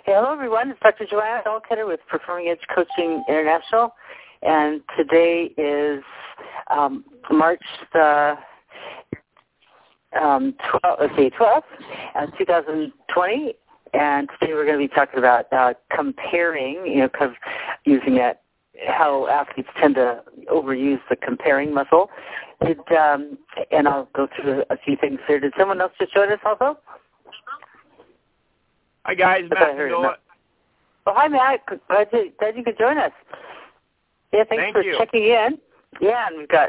Hello, everyone. It's Dr. Joanna Dolketter with Performing Edge Coaching International, and today is March the 12th, 2020, and today we're going to be talking about comparing, kind of using that, how athletes tend to overuse the comparing muscle. And I'll go through a few things here. Did someone else just join us also? Hi, guys. Matt. Oh, hi, Matt. Glad you could join us. Yeah, thanks for checking in. Yeah, and we've got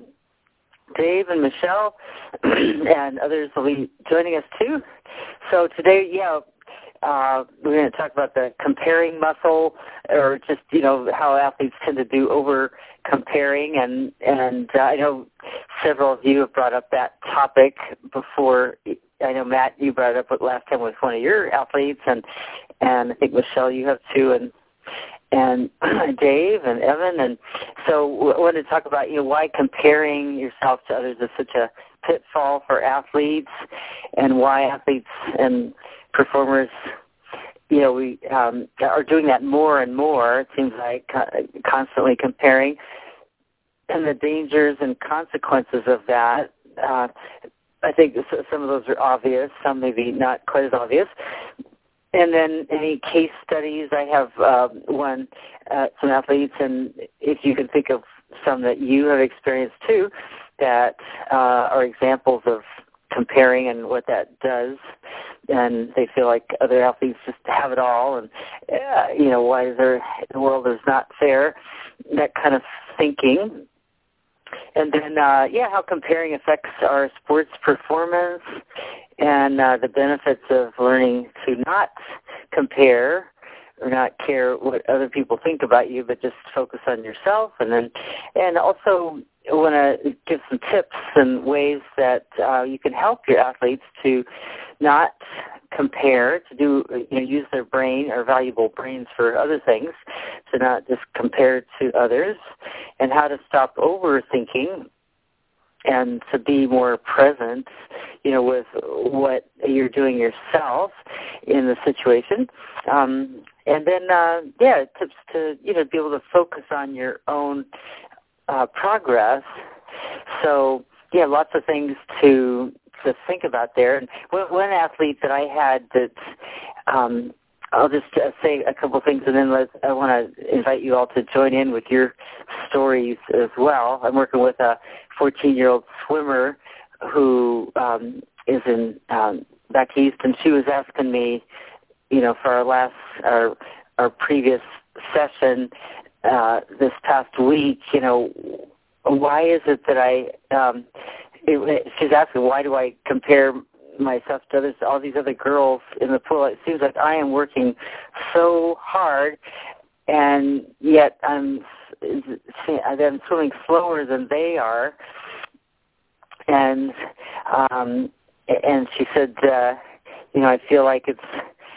Dave and Michelle and others will be joining us, too. So today, we're going to talk about the comparing muscle, or just, how athletes tend to do over comparing. And I know several of you have brought up that topic before. I know, Matt, you brought it up last time with one of your athletes, and I think, Michelle, you have too, and Dave and Evan. And so I wanted to talk about, why comparing yourself to others is such a pitfall for athletes, and why athletes and performers, we are doing that more and more, it seems like, constantly comparing, and the dangers and consequences of that. I think some of those are obvious, some maybe not quite as obvious. And then any case studies, I have some athletes, and if you can think of some that you have experienced too, that are examples of comparing and what that does, and they feel like other athletes just have it all, and, why is the world is not fair, that kind of thinking. And then, how comparing affects our sports performance, and the benefits of learning to not compare or not care what other people think about you, but just focus on yourself. And also I want to give some tips and ways that you can help your athletes to not compare, to do, use their brain or valuable brains for other things, to not just compare to others, and how to stop overthinking and to be more present, with what you're doing yourself in the situation. And then, tips to, be able to focus on your own progress. So, lots of things to think about there. And one athlete that I had that, I'll just say a couple things, and then I want to invite you all to join in with your stories as well. I'm working with a 14-year-old swimmer who is in back east, and she was asking me, for our previous session this past week, why is it that she's asking, why do I compare myself to others, all these other girls in the pool? It seems like I am working so hard, and yet I'm swimming slower than they are. And she said, I feel like it's,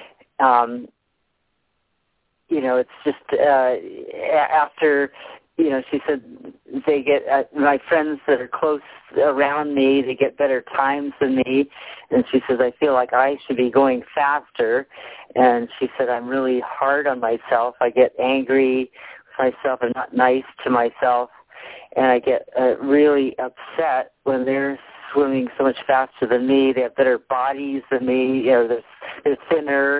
it's just after, she said they get, my friends that are close around me, they get better times than me. And she says, I feel like I should be going faster. And she said, I'm really hard on myself. I get angry with myself. I'm not nice to myself. And I get really upset when they're swimming so much faster than me. They have better bodies than me. They're thinner,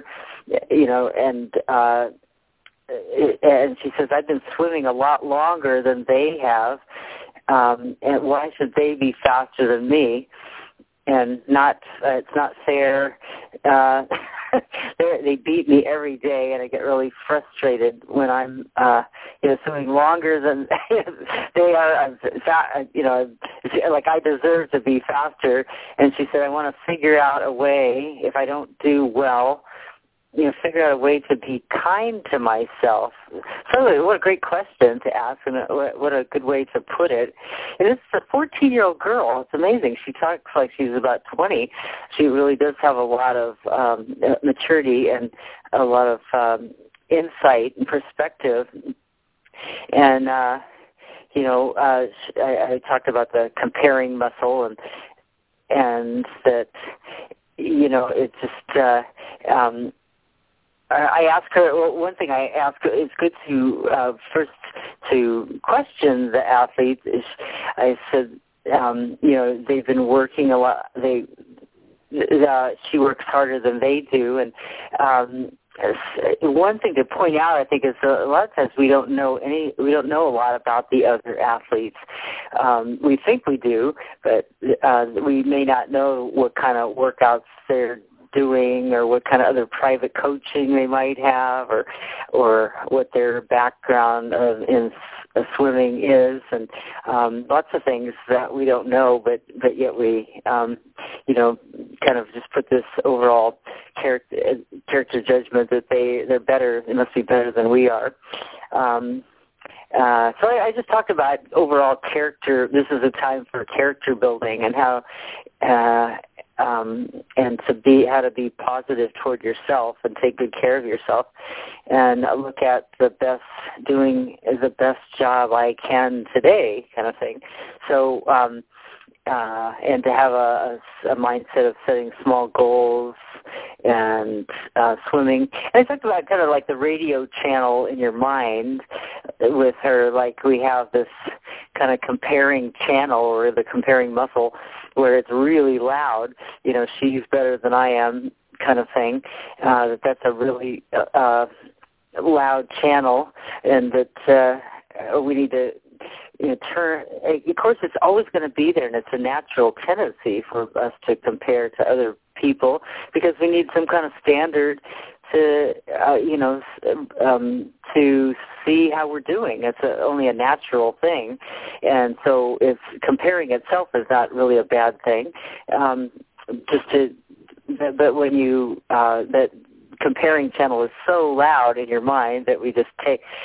and she says, I've been swimming a lot longer than they have, and why should they be faster than me? And it's not fair. They beat me every day, and I get really frustrated when I'm, swimming longer than they are. Like I deserve to be faster. And she said, I want to figure out a way, if I don't do well, figure out a way to be kind to myself. So what a great question to ask, and what a good way to put it. And it's a 14-year-old girl. It's amazing. She talks like she's about 20. She really does have a lot of maturity and a lot of insight and perspective. And, I talked about the comparing muscle, and that, it's just I asked her, well, one thing I asked her, it's good to first to question the athletes. I said, they've been working a lot. She works harder than they do, and one thing to point out, I think, is a lot of times we don't know a lot about the other athletes. We think we do, but we may not know what kind of workouts they're doing, or what kind of other private coaching they might have, or what their background in swimming is, and lots of things that we don't know, but yet we kind of just put this overall character judgment that they're better, they must be better than we are. So I just talked about overall character. This is a time for character building, and how how to be positive toward yourself and take good care of yourself, and look at doing the best job I can today, kind of thing. So and to have a mindset of setting small goals and swimming. And I talked about kind of like the radio channel in your mind with her, like we have this kind of comparing channel, or the comparing muscle, where it's really loud, she's better than I am kind of thing, that's a really loud channel, and that we need to turn. Of course, it's always going to be there, and it's a natural tendency for us to compare to other people, because we need some kind of standard to to see how we're doing. It's only a natural thing, and so it's comparing itself is not really a bad thing. But when you that comparing channel is so loud in your mind that we just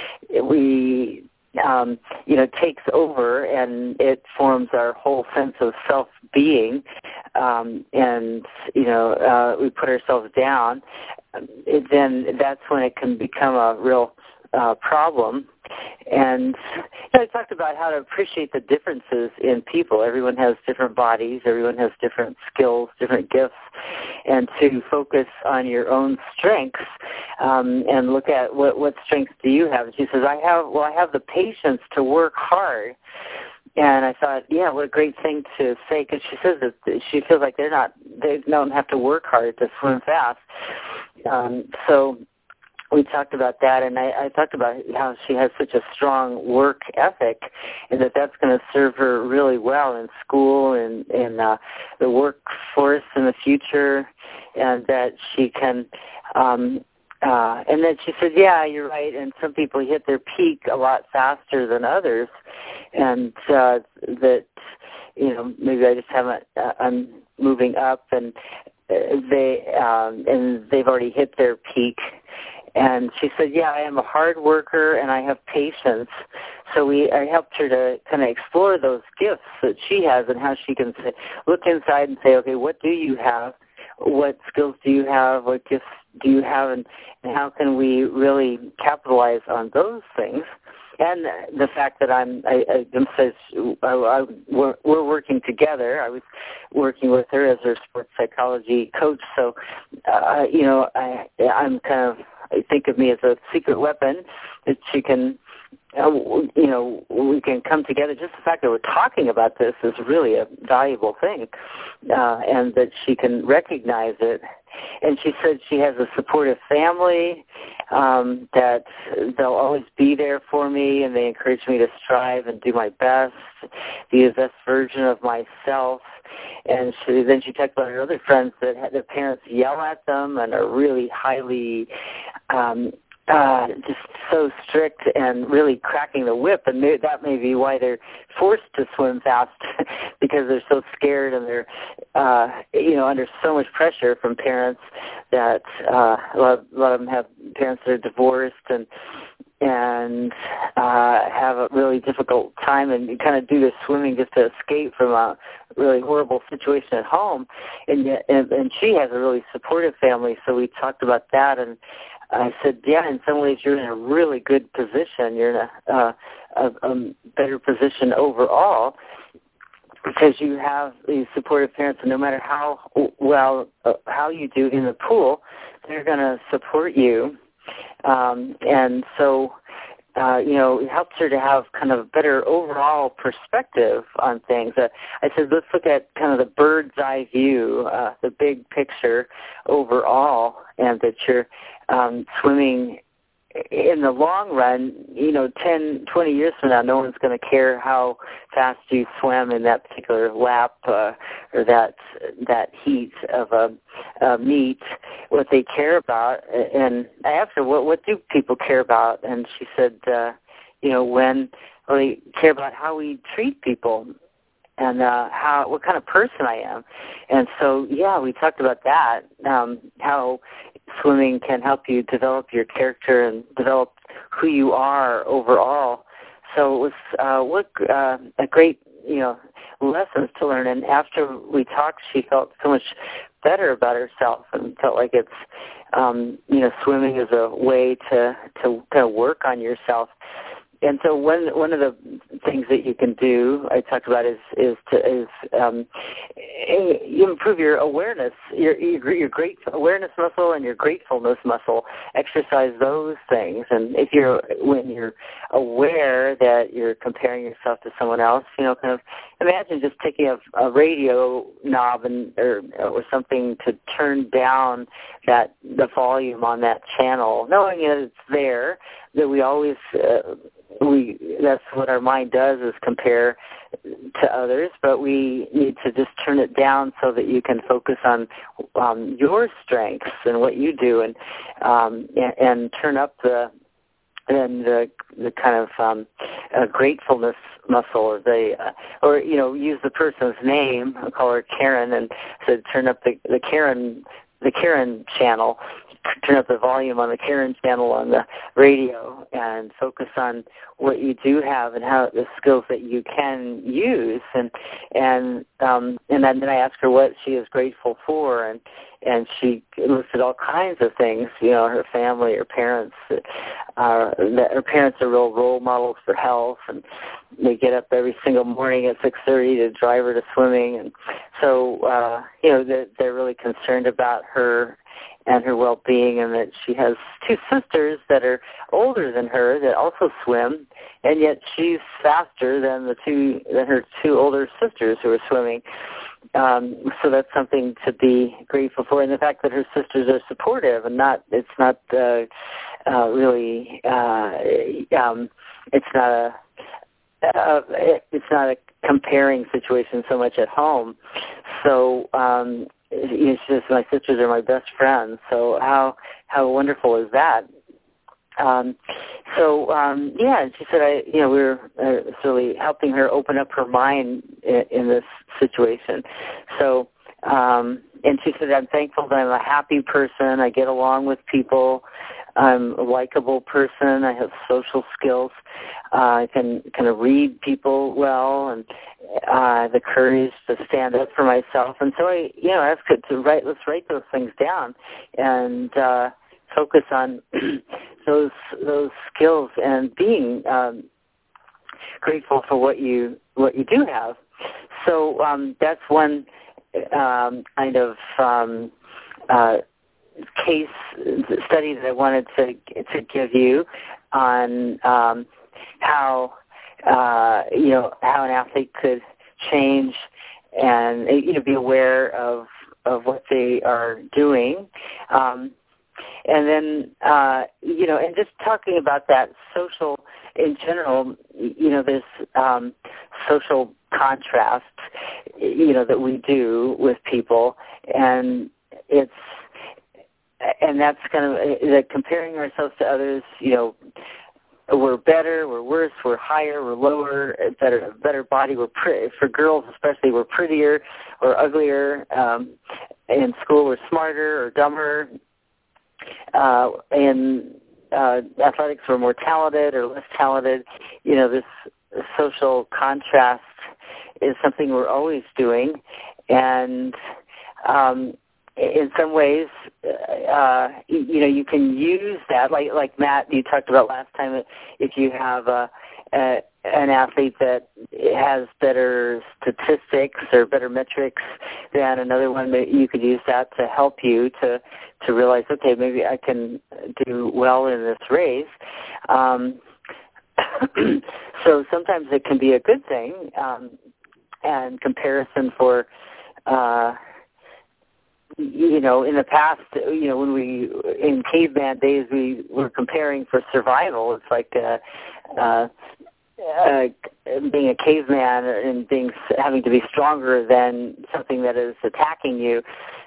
takes over, and it forms our whole sense of self-being, and we put ourselves down. Then that's when it can become a real problem. And I talked about how to appreciate the differences in people. Everyone has different bodies. Everyone has different skills, different gifts, and to focus on your own strengths and look at what strengths do you have. And she says, I have the patience to work hard. And I thought, yeah, what a great thing to say, because she says that she feels like they don't have to work hard to swim fast. So we talked about that, and I talked about how she has such a strong work ethic, and that's going to serve her really well in school and in the workforce in the future, and that she can. And then she said, yeah, you're right, and some people hit their peak a lot faster than others, and that maybe I just haven't. I'm moving up, and they've already hit their peak. And she said, yeah, I am a hard worker and I have patience. So I helped her to kind of explore those gifts that she has, and how she can look inside and say, okay, what do you have? What skills do you have? What gifts do you have? And how can we really capitalize on those things? And the fact that we're working together. I was working with her as her sports psychology coach. So, I'm kind of, I think of me as a secret weapon that she can, we can come together. Just the fact that we're talking about this is really a valuable thing, and that she can recognize it. And she said she has a supportive family, that they'll always be there for me, and they encourage me to strive and do my best, be the best version of myself. And then she talked about her other friends that had their parents yell at them and are really highly just so strict and really cracking the whip, and that may be why they're forced to swim fast because they're so scared, and they're under so much pressure from parents that a lot of them have parents that are divorced and have a really difficult time, and you kind of do this swimming just to escape from a really horrible situation at home. And she has a really supportive family, so we talked about that. And I said, yeah, in some ways you're in a really good position. You're in a better position overall. because you have these supportive parents, and no matter how well how you do in the pool, they're going to support you. And so, it helps her to have kind of a better overall perspective on things. I said, let's look at kind of the bird's eye view, the big picture overall, and that you're swimming in the long run, 10, 20 years from now, no one's going to care how fast you swam in that particular lap or that heat of a meet. What they care about, and I asked her, what do people care about? And she said, they care about how we treat people and what kind of person I am. And so, we talked about that, how swimming can help you develop your character and develop who you are overall. So it was a great, lessons to learn. And after we talked, she felt so much better about herself and felt like it's, swimming is a way to kind of work on yourself. And so one of the things that you can do, I talked about, is you improve your awareness, your great awareness muscle and your gratefulness muscle. Exercise those things, and when you're aware that you're comparing yourself to someone else, kind of imagine just taking a radio knob or something to turn down the volume on that channel, knowing that it's there. That we always that's what our mind does, is compare to others, but we need to just turn it down so that you can focus on your strengths and what you do, and turn up the kind of gratefulness muscle, or use the person's name. I'll call her Karen, and so turn up the Karen channel. Turn up the volume on the Karen channel on the radio and focus on what you do have and how the skills that you can use. And then I asked her what she is grateful for, and she listed all kinds of things. Her family, her parents. Her parents are real role models for health, and they get up every single morning at 6:30 to drive her to swimming, and so they're really concerned about her and her well-being, and that she has two sisters that are older than her that also swim, and yet she's faster than her two older sisters who are swimming. So that's something to be grateful for, and the fact that her sisters are supportive, and it's not a comparing situation so much at home. So she says, my sisters are my best friends. So how wonderful is that? And she said, we're really helping her open up her mind in this situation. So, and she said, I'm thankful that I'm a happy person. I get along with people. I'm a likable person. I have social skills. I can kind of read people well, and the courage to stand up for myself. And so I asked her to let's write those things down and focus on those skills and being grateful for what you do have. So that's one kind of case study that I wanted to give you on how an athlete could change and be aware of what they are doing, and then and just talking about that social in general. This social contrast that we do with people, and that's kind of that comparing ourselves to others. We're better, we're worse, we're higher, we're lower, better body. For girls especially, we're prettier or uglier. In school, we're smarter or dumber. In athletics, we're more talented or less talented. This social contrast is something we're always doing, and in some ways, you can use that, like Matt, you talked about last time. If you have an athlete that has better statistics or better metrics than another one, that you could use that to help you to realize, okay, maybe I can do well in this race. So sometimes it can be a good thing, and comparison for, in the past, when we, in caveman days, we were comparing for survival. It's like being a caveman and having to be stronger than something that is attacking you.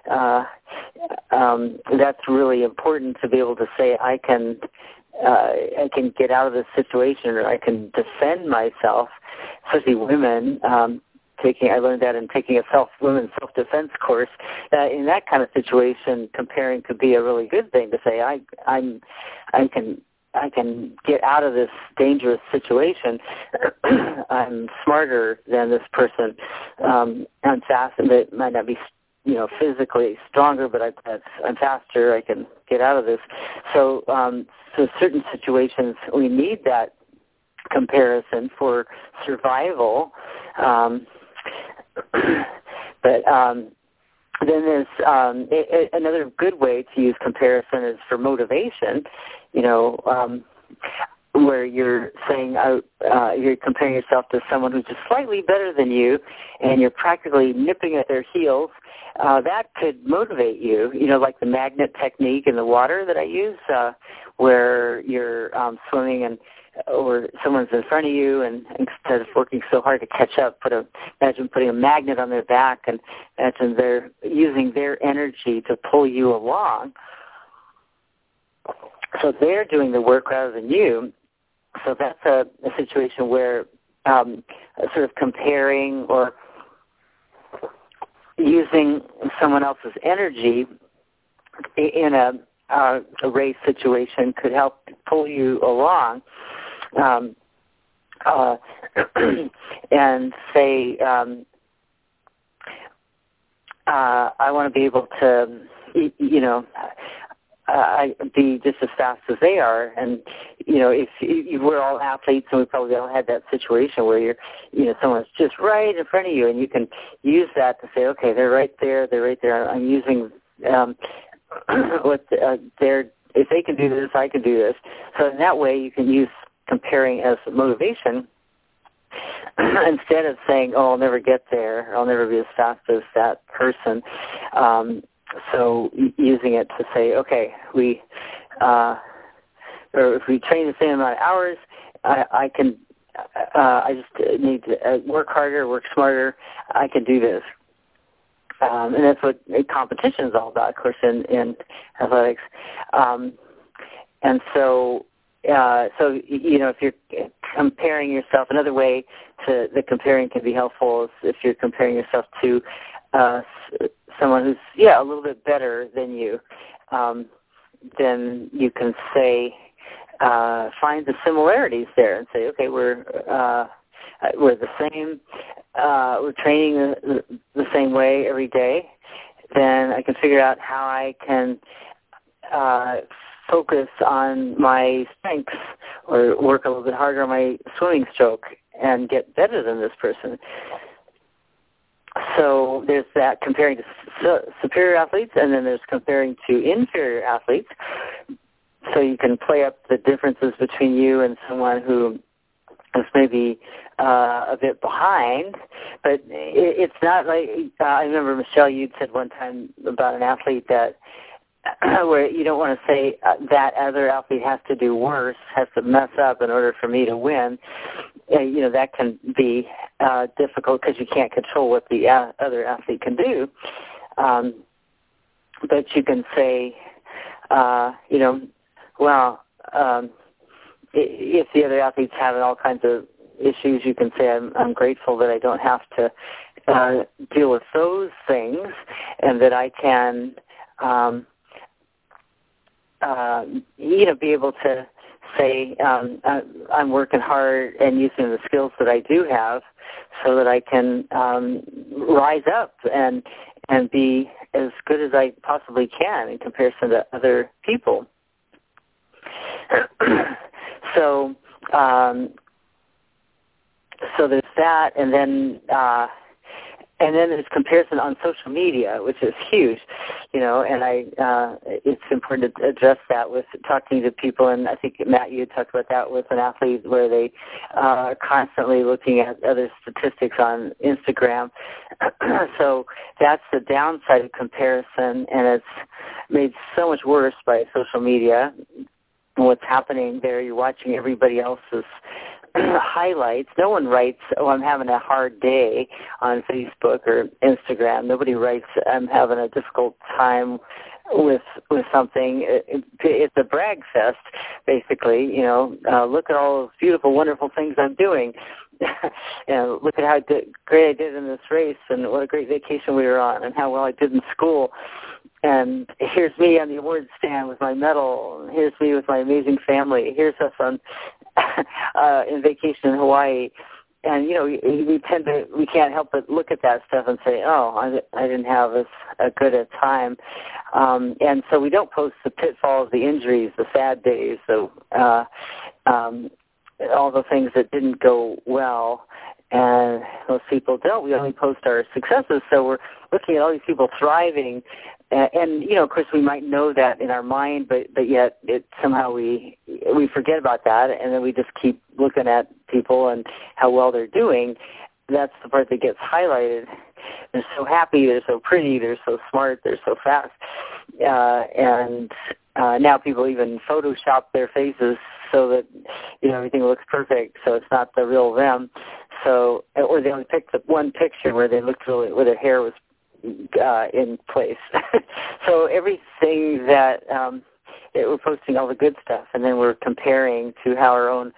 That's really important to be able to say, I can get out of this situation, or I can defend myself, especially women. I learned that in taking a women's self-defense course. In that kind of situation, comparing could be a really good thing to say, I can get out of this dangerous situation. I'm smarter than this person. I'm fast, and it might not be, physically stronger, but I'm faster. I can get out of this. So certain situations we need that comparison for survival. But then there's another good way to use comparison is for motivation. Where you're saying you're comparing yourself to someone who's just slightly better than you, and you're practically nipping at their heels. That could motivate you. Like the magnet technique in the water that I use, where you're swimming or someone's in front of you, and instead of working so hard to catch up, imagine putting a magnet on their back, and imagine they're using their energy to pull you along. So they're doing the work rather than you. So that's a situation where sort of comparing or using someone else's energy in a race situation could help pull you along. And say, I want to be able to, be just as fast as they are. And, if we're all athletes, and we probably all had that situation where someone's just right in front of you, and you can use that to say, okay, they're right there. I'm using if they can do this, I can do this. So in that way, you can use comparing as motivation instead of saying, oh, I'll never get there, I'll never be as fast as that person. So using it to say, okay, or if we train the same amount of hours, I just need to work harder, work smarter, I can do this. And that's what competition is all about, of course, in athletics. And so if you're comparing yourself, another way the comparing can be helpful is if you're comparing yourself to someone who's, a little bit better than you, then you can say, find the similarities there and say, okay, we're the same, we're training the same way every day. Then I can figure out how I can focus on my strengths or work a little bit harder on my swimming stroke and get better than this person. So there's that comparing to superior athletes, and then there's comparing to inferior athletes. So you can play up the differences between you and someone who is maybe a bit behind, but it's not like, I remember, Michelle, you'd said one time about an athlete that where you don't want to say that other athlete has to do worse, has to mess up in order for me to win. That can be difficult because you can't control what the other athlete can do. But you can say, if the other athlete's having all kinds of issues, you can say, I'm grateful that I don't have to deal with those things, and that I can be able to say, I'm working hard and using the skills that I do have so that I can rise up and be as good as I possibly can in comparison to other people. So that, and then there's comparison on social media, which is huge, and it's important to address that with talking to people. And I think, Matt, you talked about that with an athlete where they are constantly looking at other statistics on Instagram. So that's the downside of comparison, and it's made so much worse by social media. What's happening there, you're watching everybody else's highlights. No one writes, "Oh, I'm having a hard day" on Facebook or Instagram. Nobody writes, "I'm having a difficult time with something." It's a brag fest, basically. Look at all those beautiful, wonderful things I'm doing. Look at how great I did in this race, and what a great vacation we were on, and how well I did in school. And here's me on the award stand with my medal. Here's me with my amazing family. Here's us on in vacation in Hawaii. And, we can't help but look at that stuff and say, oh, I didn't have as good a time. And so we don't post the pitfalls, the injuries, the sad days, all the things that didn't go well. And most people don't. We only post our successes. So we're looking at all these people thriving. And of course, we might know that in our mind, but yet somehow we forget about that, and then we just keep looking at people and how well they're doing. That's the part that gets highlighted. They're so happy, they're so pretty, they're so smart, they're so fast. And now people even Photoshop their faces so that everything looks perfect, so it's not the real them. So, or they only picked the one picture where they looked where their hair was in place. So everything that we're posting all the good stuff, and then we're comparing to how our own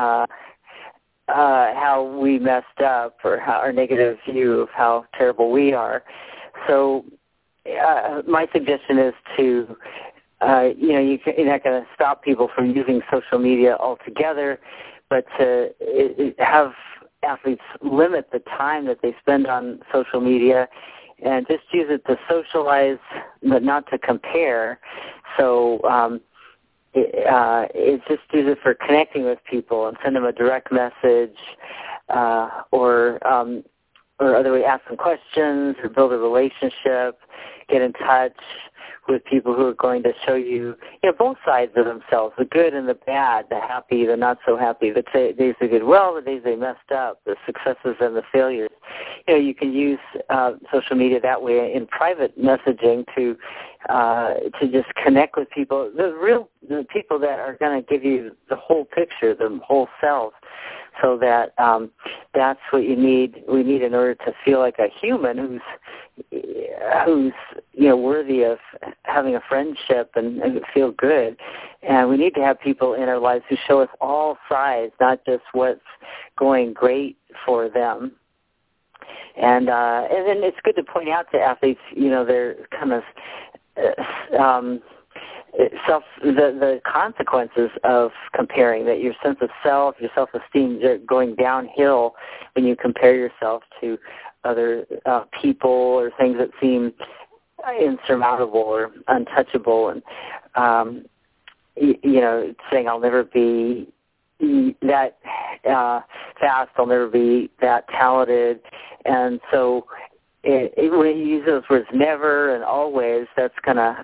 how we messed up, or how our negative view of how terrible we are. So my suggestion is to you're not going to stop people from using social media altogether, but to have athletes limit the time that they spend on social media, and just use it to socialize, but not to compare. So just use it for connecting with people and send them a direct message, or other way, ask them questions, or build a relationship, get in touch with people who are going to show you, both sides of themselves, the good and the bad, the happy, the not so happy, the days they did well, the days they messed up, the successes and the failures. You can use social media that way in private messaging to just connect with people, the people that are going to give you the whole picture, the whole self. So that that's what we need in order to feel like a human who's worthy of having a friendship and feel good. And we need to have people in our lives who show us all sides, not just what's going great for them. And then it's good to point out to athletes, they're kind of the consequences of comparing, that your sense of self, your self-esteem are going downhill when you compare yourself to other people or things that seem insurmountable or untouchable, and saying I'll never be that fast, I'll never be that talented. And so when you use those words never and always, that's gonna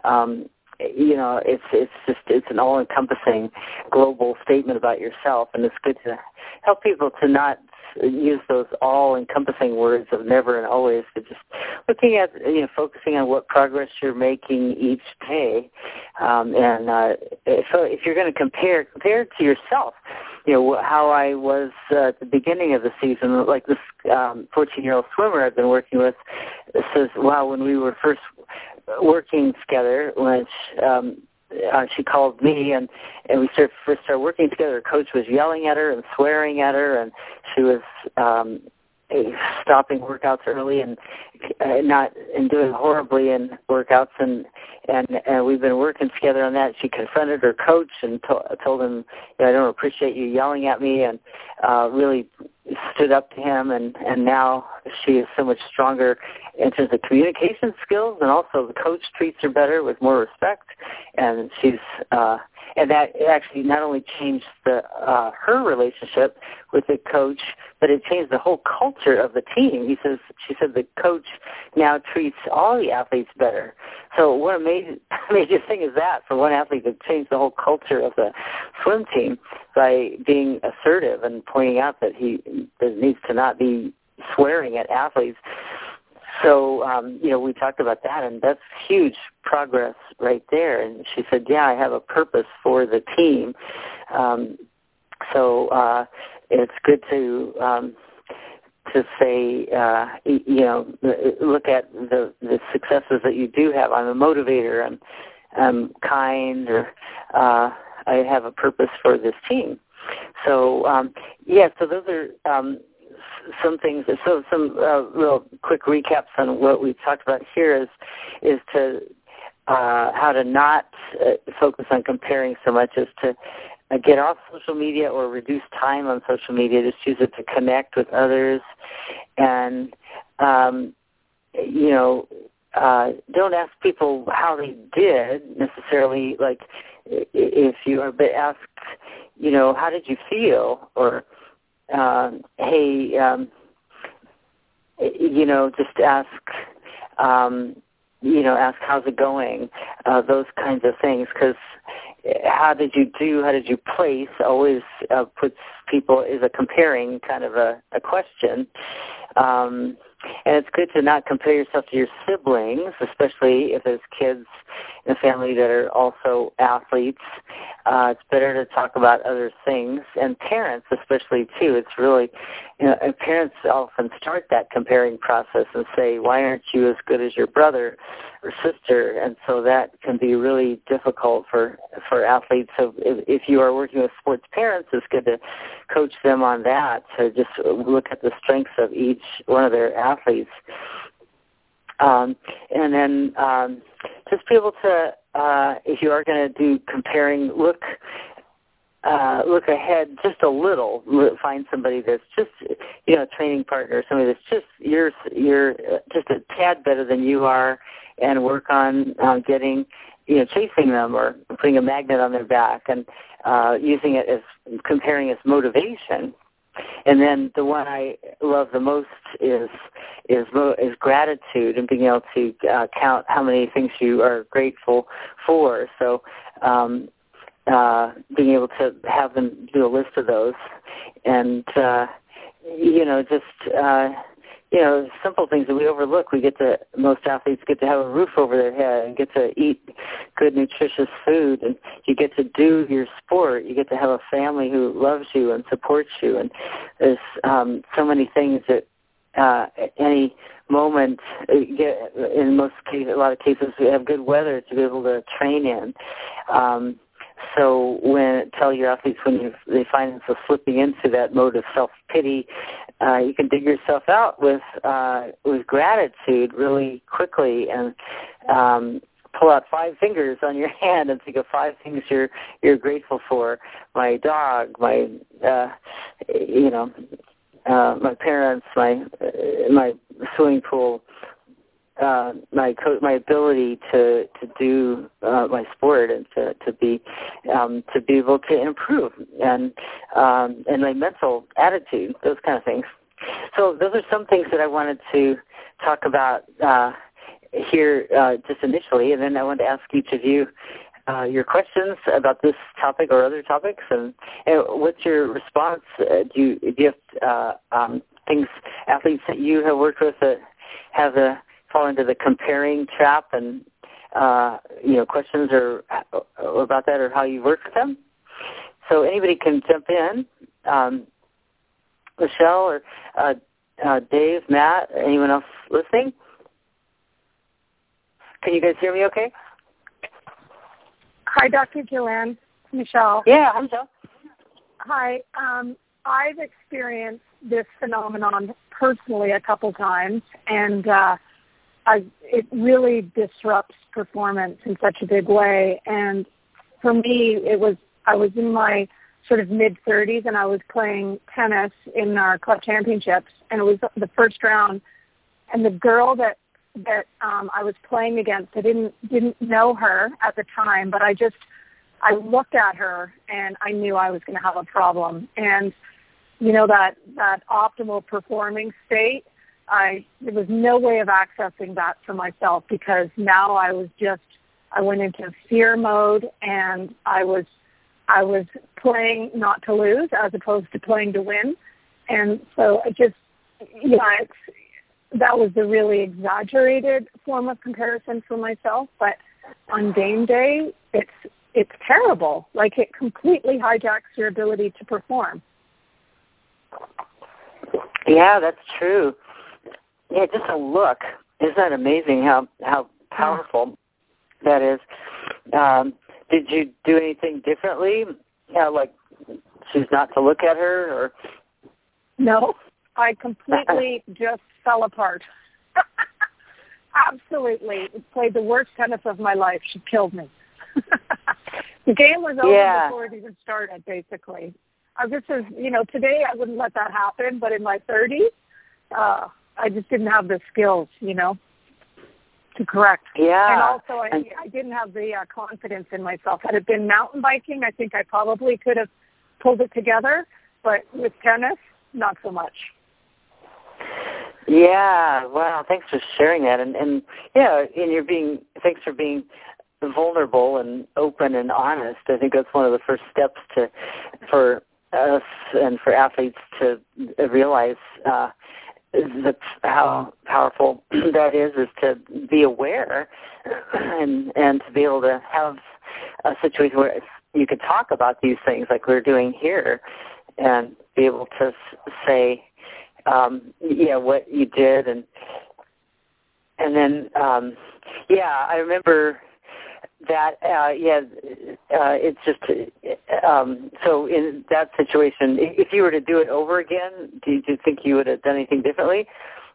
it's an all-encompassing global statement about yourself, and it's good to help people to not use those all-encompassing words of never and always, but just looking at, focusing on what progress you're making each day. So if you're going to compare to yourself. How I was at the beginning of the season, like this 14-year-old swimmer I've been working with says, wow, when we were first working together, when she called me and we first started working together, her coach was yelling at her and swearing at her, and she was stopping workouts early and doing horribly in workouts, and we've been working together on that. She confronted her coach and told him, I don't appreciate you yelling at me, and really stood up to him, and now she is so much stronger in terms of communication skills, and also the coach treats her better with more respect, and she's and that actually not only changed her relationship with the coach, but it changed the whole culture of the team. She said the coach now treats all the athletes better. So what a major thing is that for one athlete to change the whole culture of the swim team by being assertive and pointing out that there needs to not be swearing at athletes. So, we talked about that, and that's huge progress right there. And she said, yeah, I have a purpose for the team. So it's good to say, look at the successes that you do have. I'm a motivator. I'm kind, or I have a purpose for this team. So, so those are some things. So some real quick recaps on what we talked about here is to how to not focus on comparing so much as to get off social media or reduce time on social media. Just use it to connect with others, and don't ask people how they did necessarily. Like if you are asked, how did you feel, or hey, just ask, ask how's it going, those kinds of things, because how did you do, how did you place always puts people, is a comparing kind of a question. And it's good to not compare yourself to your siblings, especially if there's kids in a family that are also athletes. It's better to talk about other things. And parents especially, too. It's really, parents often start that comparing process and say, why aren't you as good as your brother or sister? And so that can be really difficult for athletes. So if you are working with sports parents, it's good to coach them on that, to just look at the strengths of each one of their athletes. And then just be able to, if you are going to do comparing, look ahead just a little. Find somebody that's just, a training partner, somebody that's just you're just a tad better than you are, and work on getting, chasing them or putting a magnet on their back and using it as comparing as motivation. And then the one I love the most is gratitude, and being able to count how many things you are grateful for. So being able to have them do a list of those, and simple things that we overlook. Most athletes get to have a roof over their head and get to eat good, nutritious food, and you get to do your sport. You get to have a family who loves you and supports you, and there's so many things that at any moment, in a lot of cases, we have good weather to be able to train in. So tell your athletes when they find themselves slipping into that mode of self-pity, you can dig yourself out with gratitude really quickly, and pull out 5 fingers on your hand and think of 5 things you're grateful for. My dog, my my parents, my swimming pool, my ability to do my sport, and to be able to improve, and my mental attitude, those kind of things. So those are some things that I wanted to talk about here just initially, and then I wanted to ask each of you your questions about this topic or other topics, and what's your response? Do you have things, athletes that you have worked with that have fall into the comparing trap, and questions or about that, or how you work with them? So anybody can jump in. Michelle or Dave, Matt, anyone else listening? Can you guys hear me okay? Hi, Dr. Joanne. Michelle. Yeah, hi, Michelle. Hi. I've experienced this phenomenon personally a couple times, and it really disrupts performance in such a big way. And for me, I was in my sort of mid-30s, and I was playing tennis in our club championships, and it was the first round. And the girl that I was playing against, I didn't know her at the time, but I I looked at her and I knew I was going to have a problem. And, you know, that optimal performing state, there was no way of accessing that for myself, because now I went into fear mode, and I was playing not to lose as opposed to playing to win. And so that was the really exaggerated form of comparison for myself. But on game day, it's terrible. Like, it completely hijacks your ability to perform. Yeah, that's true. Yeah, just a look. Isn't that amazing how powerful that is? Did you do anything differently? Like, choose not to look at her? Or? No, I completely just fell apart. Absolutely. Played the worst tennis of my life. She killed me. The game was over before it even started, basically. Today I wouldn't let that happen, but in my 30s, I just didn't have the skills, to correct. Yeah. And also I didn't have the confidence in myself. Had it been mountain biking, I think I probably could have pulled it together, but with tennis, not so much. Yeah, wow, thanks for sharing that. And thanks for being vulnerable and open and honest. I think that's one of the first steps for us and for athletes to realize how powerful that is to be aware and to be able to have a situation where you could talk about these things like we're doing here, and be able to say, what you did, and then I remember that. It's just so in that situation, if you were to do it over again, do you think you would have done anything differently?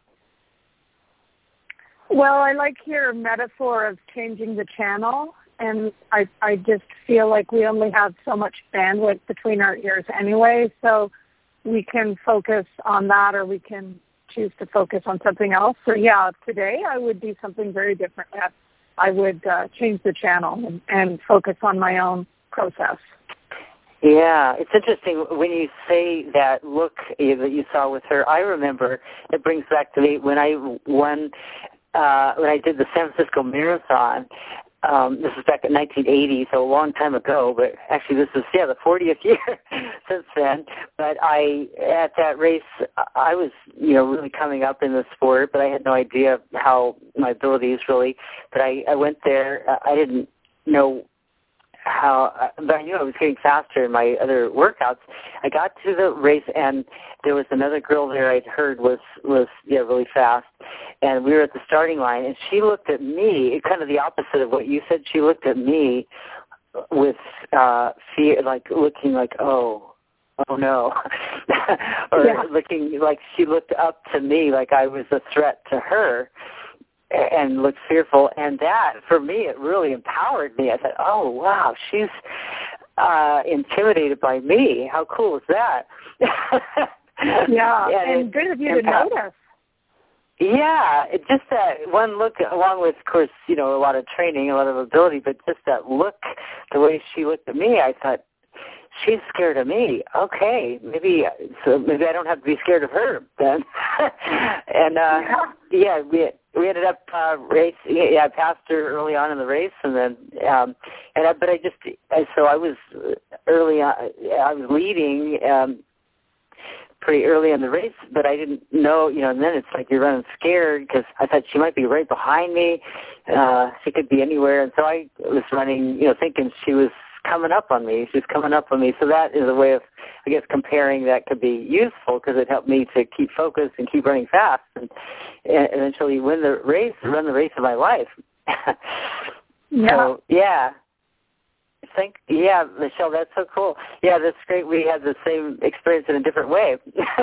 Well, I like your metaphor of changing the channel, and I just feel like we only have so much bandwidth between our ears anyway, so we can focus on that, or we can choose to focus on something else. So today I would do something very different. I would change the channel and focus on my own process. Yeah, it's interesting when you say that look that you saw with her. I remember, it brings back to me when I won, when I did the San Francisco Marathon. This was back in 1980, so a long time ago, but actually this is, the 40th year since then. But at that race, I was, really coming up in the sport, but I had no idea how my abilities really, but I went there. I didn't know how, but I knew I was getting faster in my other workouts. I got to the race, and there was another girl there I'd heard was really fast, and we were at the starting line, and she looked at me, kind of the opposite of what you said. She looked at me with fear, like looking like, oh no, or looking like she looked up to me like I was a threat to her, and looked fearful. And that, for me, it really empowered me. I thought, oh, wow, she's intimidated by me. How cool is that? and good of you to notice. Yeah, just that one look, along with, of course, a lot of training, a lot of ability, but just that look, the way she looked at me, I thought, she's scared of me. Okay, maybe I don't have to be scared of her then. And we ended up racing. I passed her early on in the race, and then so I was early on. I was leading pretty early in the race, but I didn't know. And then it's like you're running scared because I thought she might be right behind me. She could be anywhere, and so I was running, thinking she was coming up on me. She's coming up on me. So that is a way of, I guess, comparing that could be useful, because it helped me to keep focused and keep running fast and eventually run the race of my life. So, Michelle, that's so cool. Yeah, that's great. We had the same experience in a different way.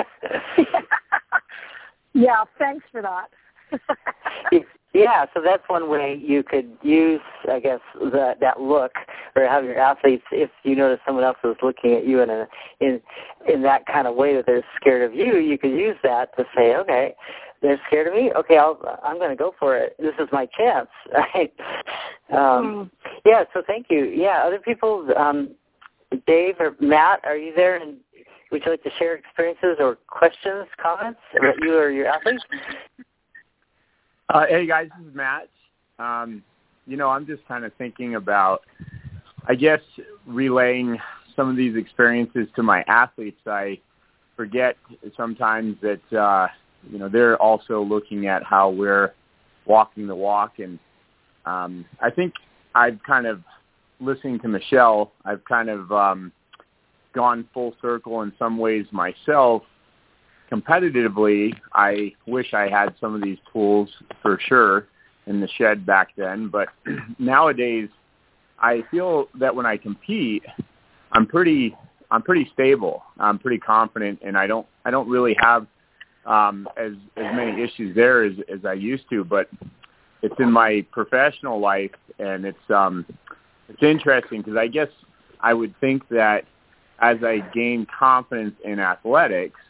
Yeah, thanks for that. Yeah, so that's one way you could use, I guess, that look, or have your athletes, if you notice someone else is looking at you in that kind of way that they're scared of you, you could use that to say, okay, they're scared of me. Okay, I'm going to go for it. This is my chance. Right? Yeah. So thank you. Yeah. Other people, Dave or Matt, are you there? And would you like to share experiences or questions, comments about you or your athletes? Hey guys, this is Matt. I'm just kind of thinking about, I guess, relaying some of these experiences to my athletes. I forget sometimes that, they're also looking at how we're walking the walk. And I think I've kind of, listening to Michelle, I've kind of gone full circle in some ways myself. Competitively, I wish I had some of these tools for sure in the shed back then. But nowadays, I feel that when I compete, I'm pretty stable. I'm pretty confident, and I don't really have as many issues there as I used to. But it's in my professional life, and it's interesting because I guess I would think that as I gain confidence in athletics,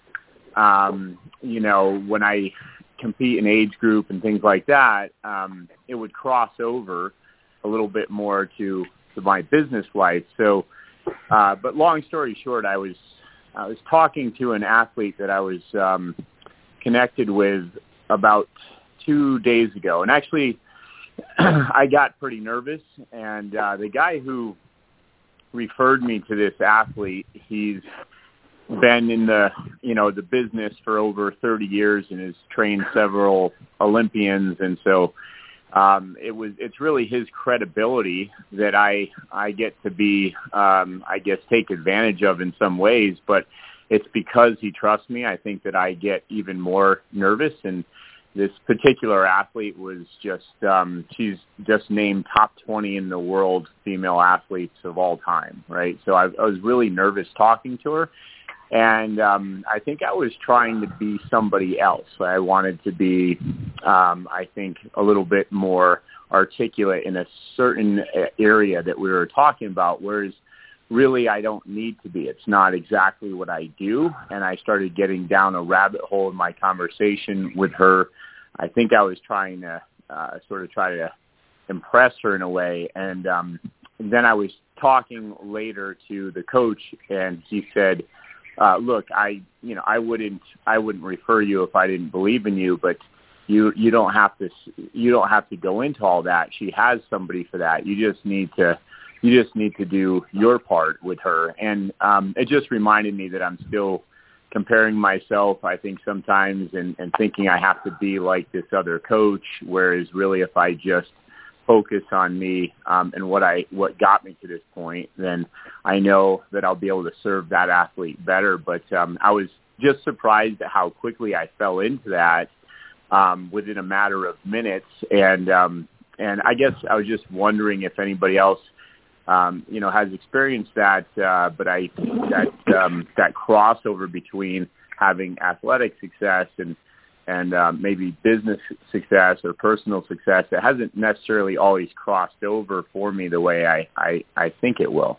when I compete in age group and things like that, it would cross over a little bit more to my business life. So, but long story short, I was talking to an athlete that I was connected with about 2 days ago, and actually I got pretty nervous. And the guy who referred me to this athlete, he's been in the business for over 30 years and has trained several Olympians. And so it's really his credibility that I get to be, take advantage of in some ways, but it's because he trusts me. I think that I get even more nervous. And this particular athlete was just, she's just named top 20 in the world female athletes of all time. Right. So I was really nervous talking to her. And I think I was trying to be somebody else. I wanted to be, I think, a little bit more articulate in a certain area that we were talking about, whereas really I don't need to be. It's not exactly what I do. And I started getting down a rabbit hole in my conversation with her. I think I was trying to try to impress her in a way. And then I was talking later to the coach, and he said, look, I wouldn't refer you if I didn't believe in you, but you don't have to go into all that. She has somebody for that. You just need to do your part with her. And it just reminded me that I'm still comparing myself, I think, sometimes and thinking I have to be like this other coach, whereas really if I just focus on me and what got me to this point, then I know that I'll be able to serve that athlete better. But I was just surprised at how quickly I fell into that within a matter of minutes. And I guess I was just wondering if anybody else has experienced that. But I think that crossover between having athletic success and maybe business success or personal success, it hasn't necessarily always crossed over for me the way I think it will.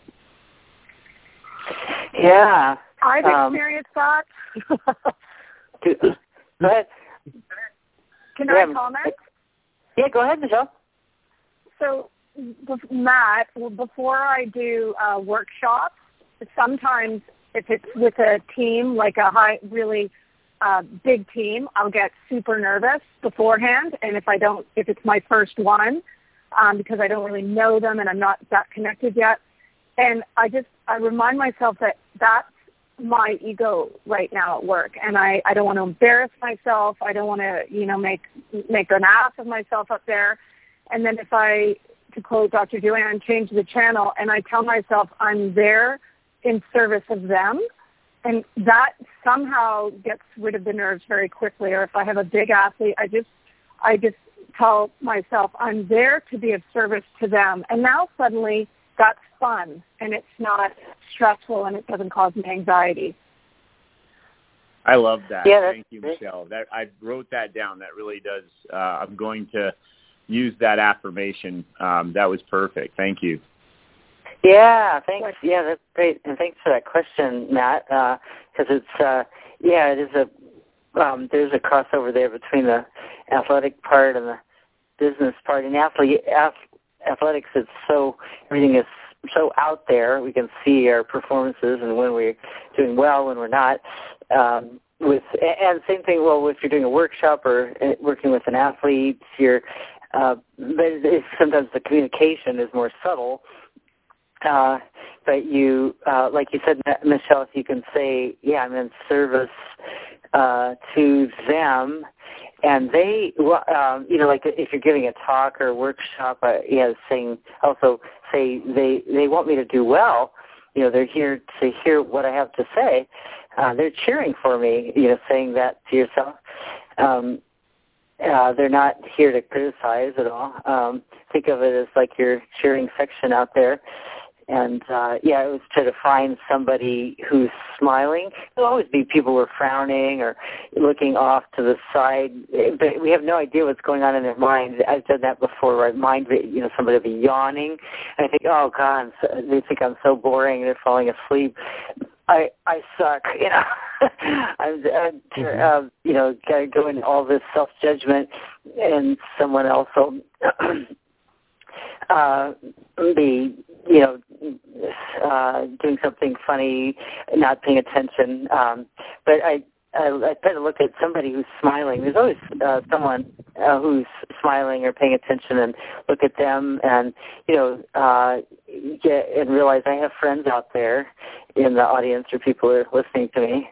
Yeah. I've experienced that. Go ahead. Can I comment? Yeah, go ahead, Michelle. So, Matt, before I do workshops, sometimes if it's with a team, like a really big team, I'll get super nervous beforehand. And if it's my first one, because I don't really know them and I'm not that connected yet. And I remind myself that that's my ego right now at work. And I don't want to embarrass myself. I don't want to, make an ass of myself up there. And then to quote Dr. Joanne, change the channel and I tell myself I'm there in service of them. And that somehow gets rid of the nerves very quickly. Or if I have a big athlete, I just tell myself I'm there to be of service to them. And now suddenly that's fun and it's not stressful and it doesn't cause me anxiety. I love that. Yeah, thank you, Michelle. I wrote that down. That really does. I'm going to use that affirmation. That was perfect. Thank you. Yeah, thanks. Yeah, that's great. And thanks for that question, Matt, because it is there's a crossover there between the athletic part and the business part. In athletics, it's everything is so out there. We can see our performances and when we're doing well, when we're not. And same thing. Well, if you're doing a workshop or working with an athlete, but sometimes the communication is more subtle. But you, like you said, Michelle, if you can say, I'm in service to them, and they, like if you're giving a talk or a workshop, say they want me to do well. They're here to hear what I have to say. They're cheering for me, saying that to yourself. They're not here to criticize at all. Think of it as like your cheering section out there. And, it was to find somebody who's smiling. There'll always be people who are frowning or looking off to the side, but we have no idea what's going on in their mind. I've done that before, where somebody will be yawning, and I think, oh, God, they think I'm so boring, they're falling asleep. I suck, I'm gotta go into all this self-judgment, and someone else will be, doing something funny, not paying attention. But I try to look at somebody who's smiling. There's always someone who's smiling or paying attention, and look at them and, and realize I have friends out there in the audience, or people who are listening to me.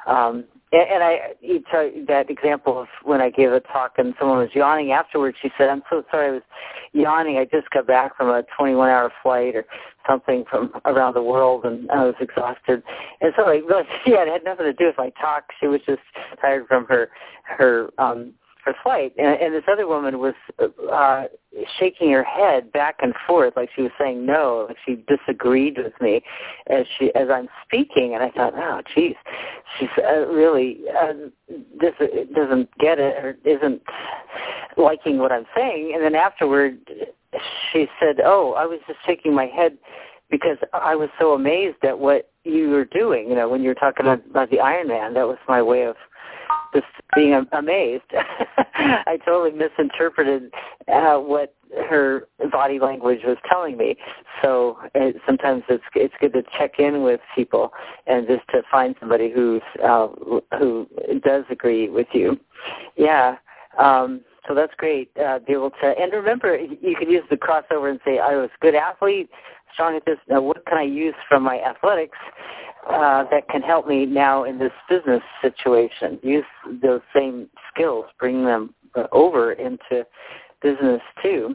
You tell that example of when I gave a talk and someone was yawning afterwards. She said, "I'm so sorry, I was yawning. I just got back from a 21-hour flight or something from around the world, and I was exhausted." And so it had nothing to do with my talk. She was just tired from her flight. And this other woman was shaking her head back and forth, like she was saying no, like she disagreed with me as I'm speaking. And I thought, oh, geez, she's really doesn't get it, or isn't liking what I'm saying. And then afterward, she said, "Oh, I was just shaking my head because I was so amazed at what you were doing. When you were talking about the Ironman, that was my way of just being amazed." I totally misinterpreted what her body language was telling me. So sometimes it's good to check in with people and just to find somebody who does agree with you. Yeah. So that's great. Be able to, and remember, you can use the crossover and say, I was a good athlete, strong at this. Now, what can I use from my athletics that can help me now in this business situation? Use those same skills, bring them over into business too.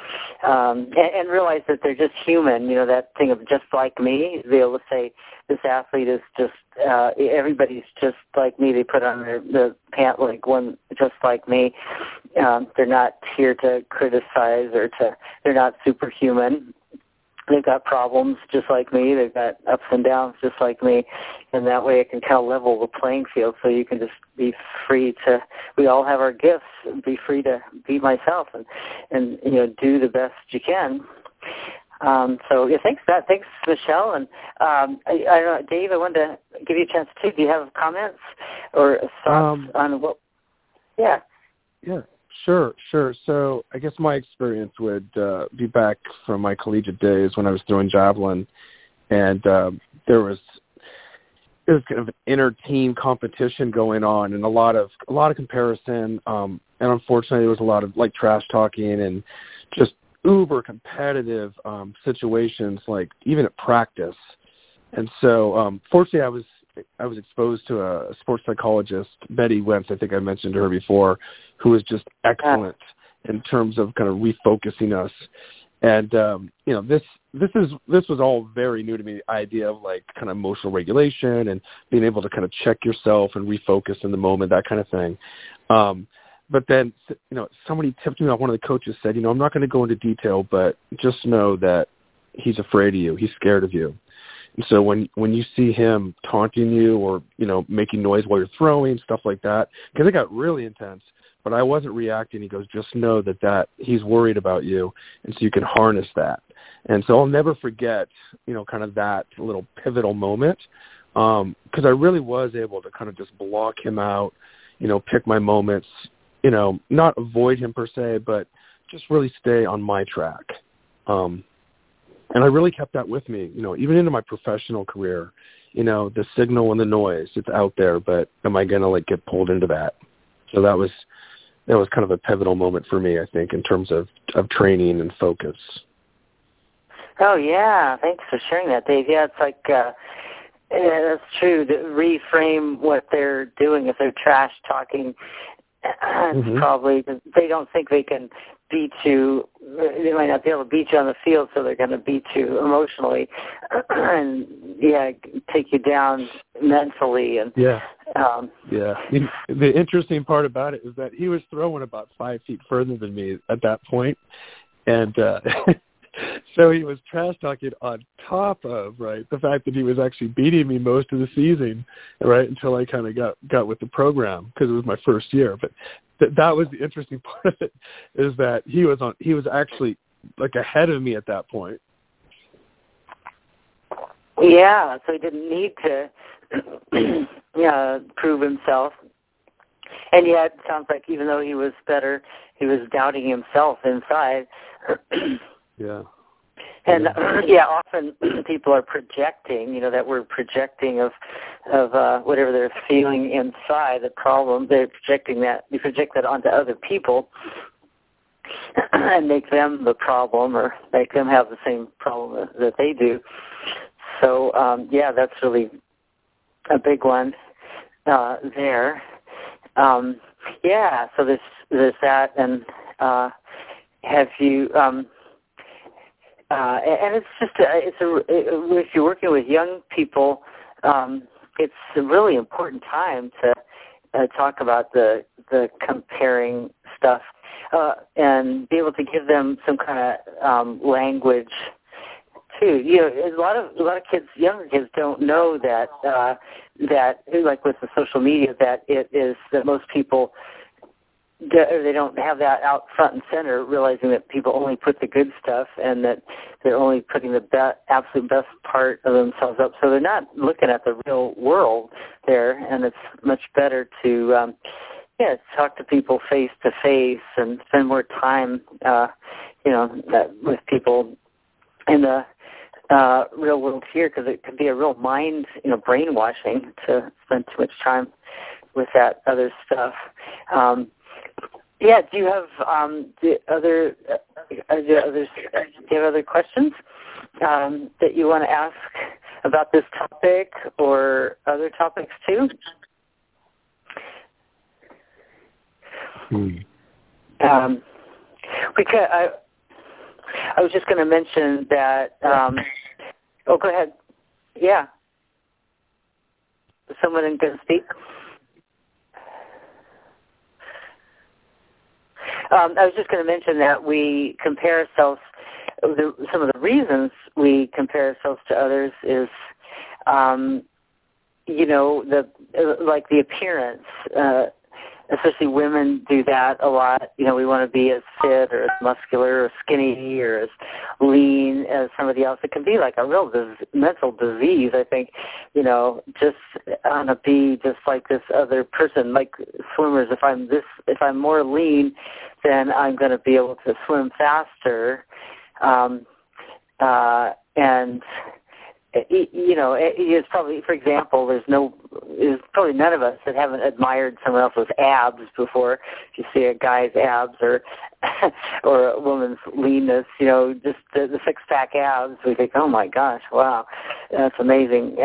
And realize that they're just human, that thing of just like me. Be able to say, this athlete is just, everybody's just like me. They put on the pant like one just like me. They're not here to criticize they're not superhuman. They've got problems just like me. They've got ups and downs just like me. And that way it can kind of level the playing field, so you can just be free to, we all have our gifts, be free to be myself and do the best you can. Thanks, Matt. Thanks, Michelle. And I don't know, Dave, I wanted to give you a chance too. Do you have comments or thoughts on what? Yeah. Yeah. Sure. So I guess my experience would be back from my collegiate days when I was throwing javelin, and there was kind of an inter-team competition going on, and a lot of comparison. And unfortunately, there was a lot of like trash talking and just uber competitive situations, like even at practice. And so, fortunately, I was exposed to a sports psychologist, Betty Wentz, I think I mentioned her before, who was just excellent in terms of kind of refocusing us. And this was all very new to me, the idea of like kind of emotional regulation and being able to kind of check yourself and refocus in the moment, that kind of thing. But then, somebody tipped me off. One of the coaches said, I'm not going to go into detail, but just know that he's afraid of you. He's scared of you. And so when you see him taunting you or, making noise while you're throwing, stuff like that, because it got really intense, but I wasn't reacting. He goes, just know that he's worried about you, and so you can harness that. And so I'll never forget, kind of that little pivotal moment, because I really was able to kind of just block him out pick my moments, not avoid him per se, but just really stay on my track. And I really kept that with me, even into my professional career, the signal and the noise, it's out there, but am I going to get pulled into that? So that was kind of a pivotal moment for me, I think, in terms of training and focus. Oh, yeah. Thanks for sharing that, Dave. Yeah, it's that's true. To reframe what they're doing, if they're trash talking, it's probably they don't think they can beat you. They might not be able to beat you on the field, so they're going to beat you emotionally and, take you down mentally. And The interesting part about it is that he was throwing about 5 feet further than me at that point, and so he was trash talking on top of the fact that he was actually beating me most of the season, until I kind of got with the program because it was my first year. But that was the interesting part of it, is that he was actually ahead of me at that point. Yeah, so he didn't need to prove himself. And yet, it sounds like even though he was better, he was doubting himself inside. Yeah. And often people are projecting, that we're projecting of whatever they're feeling inside, the problem. They're projecting that. You project that onto other people and make them the problem, or make them have the same problem that they do. So that's really a big one there. So there's that, and have you? And it's just if you're working with young people, it's a really important time to talk about the comparing stuff and be able to give them some kind of language too. A lot of kids, younger kids, don't know that with the social media, that it is that most people. They don't have that out front and center, realizing that people only put the good stuff and that they're only putting the absolute best part of themselves up. So they're not looking at the real world there, and it's much better to talk to people face to face and spend more time, with people in the real world here, because it can be a real mind, brainwashing to spend too much time with that other stuff. Do you have other questions that you want to ask about this topic or other topics too? I was just going to mention that. Go ahead. Yeah. Is someone going to speak? I was just going to mention that we compare ourselves. Some of the reasons we compare ourselves to others is, the appearance. Especially women do that a lot. We want to be as fit or as muscular or skinny or as lean as somebody else. It can be like a real mental disease, I think, just on a be just like this other person, like swimmers. If I'm more lean, then I'm going to be able to swim faster. And it's probably, for example, there's probably none of us that haven't admired someone else's abs before. If you see a guy's abs or a woman's leanness, just the six-pack abs, we think, oh my gosh, wow, that's amazing.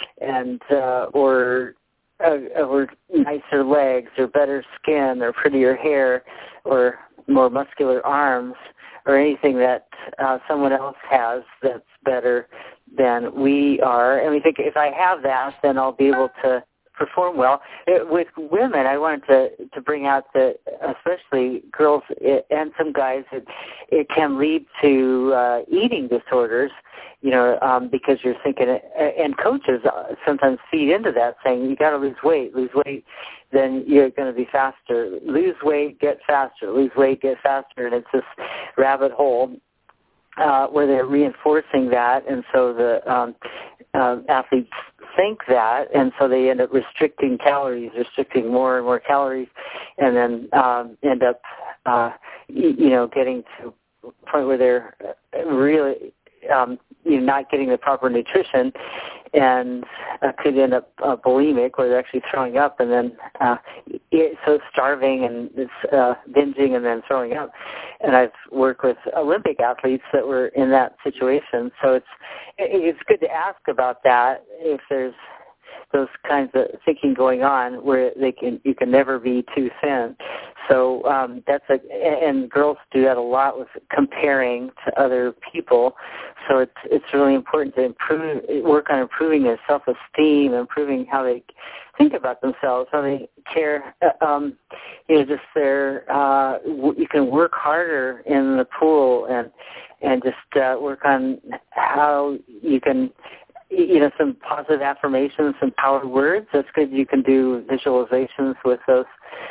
Or nicer legs, or better skin, or prettier hair, or more muscular arms, or anything that someone else has that's better than we are. And we think, if I have that, then I'll be able to perform well. With women, I wanted to bring out that, especially girls and some guys, it can lead to eating disorders, because you're thinking, and coaches sometimes feed into that, saying, you got to lose weight, then you're going to be faster. Lose weight, get faster. Lose weight, get faster. And it's this rabbit hole where they're reinforcing that, and so the athletes think that, and so they end up restricting restricting more and more calories, and then end up, getting to a point where they're really, not getting the proper nutrition, and could end up bulimic, where they're actually throwing up, and then so starving and binging and then throwing up. And I've worked with Olympic athletes that were in that situation. So it's good to ask about that if there's those kinds of thinking going on where you can never be too thin. So and girls do that a lot with comparing to other people. So it's really important to work on improving their self-esteem, improving how they think about themselves, how they care. Just you can work harder in the pool and just work on how you can. Some positive affirmations, some power words. That's good. You can do visualizations with those,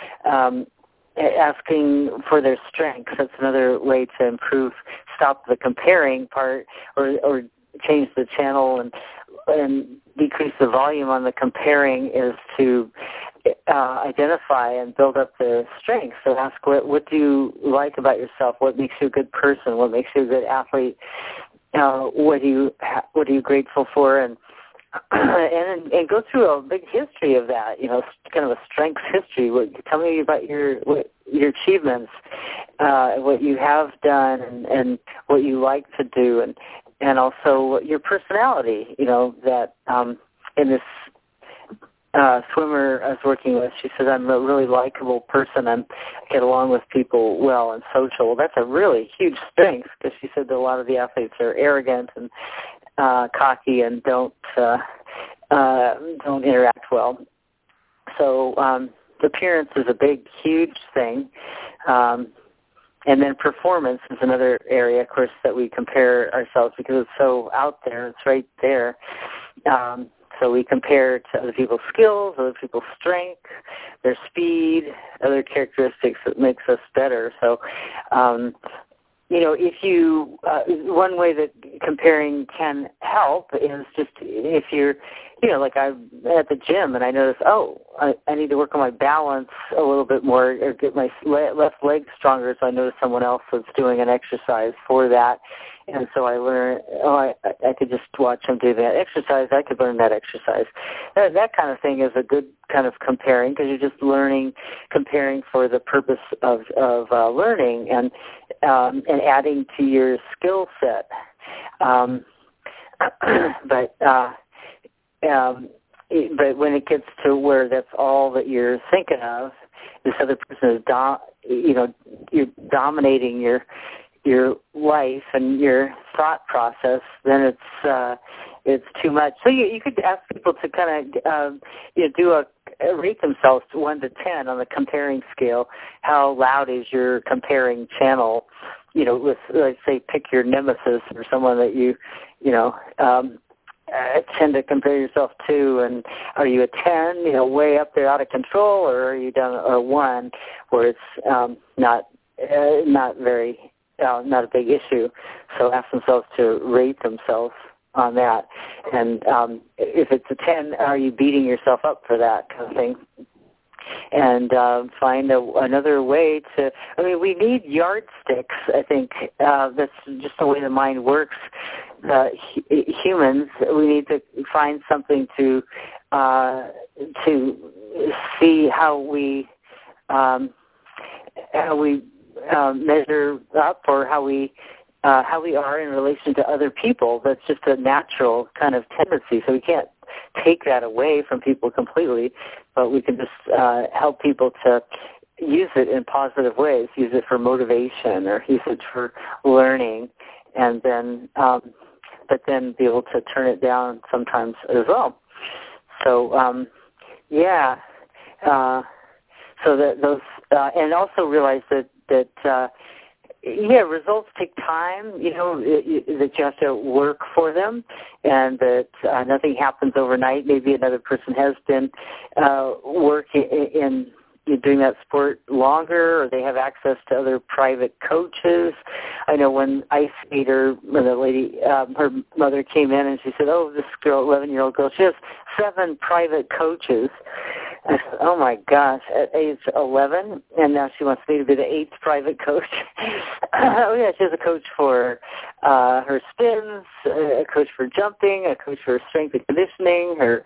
asking for their strengths. That's another way to stop the comparing part, or change the channel and decrease the volume on the comparing, is to identify and build up the strengths. So ask, what do you like about yourself? What makes you a good person? What makes you a good athlete? What are you grateful for, and go through a big history of that. Kind of a strengths history. Tell me about your achievements, what you have done, and what you like to do, and also your personality. That in this swimmer I was working with, she says, I'm a really likable person. I get along with people well and social. Well, that's a really huge strength, because she said that a lot of the athletes are arrogant and cocky and don't interact well. So appearance is a big, huge thing. And then performance is another area, of course, that we compare ourselves, because it's so out there. It's right there. So we compare to other people's skills, other people's strength, their speed, other characteristics that makes us better. So, if you, one way that comparing can help is just if you're, like I'm at the gym and I notice, I need to work on my balance a little bit more, or get my left leg stronger. So I notice someone else that's doing an exercise for that. And so I learn, I could just watch them do that exercise. I could learn that exercise. That kind of thing is a good kind of comparing, because you're just comparing for the purpose of learning and adding to your skill set. But when it gets to where that's all that you're thinking of, this other person is, you're dominating your life and your thought process, then it's too much. So you could ask people to kind of rate themselves to 1 to 10 on the comparing scale. How loud is your comparing channel? With, let's say, pick your nemesis or someone that you tend to compare yourself to, and are you a 10, way up there out of control, or are you down a 1 where it's not very not a big issue? So ask themselves to rate themselves on that. And if it's a 10, are you beating yourself up for that kind of thing? And find another way to, we need yardsticks, I think. That's just the way the mind works. Humans, we need to find something to see how we measure up, or how we are in relation to other people. That's just a natural kind of tendency. So we can't take that away from people completely, but we can just help people to use it in positive ways, use it for motivation or use it for learning, and then but then be able to turn it down sometimes as well. So so that those and also realize that results take time, that you have to work for them, and that nothing happens overnight. Maybe another person has been working doing that sport longer, or they have access to other private coaches. I know when Ice Skater, when the lady, her mother came in and she said, "Oh, this girl, 11-year-old girl, she has 7 private coaches." I said, "Oh my gosh!" At age 11, and now she wants me to be the 8th private coach. Oh yeah, she has a coach for her spins, a coach for jumping, a coach for strength and conditioning, her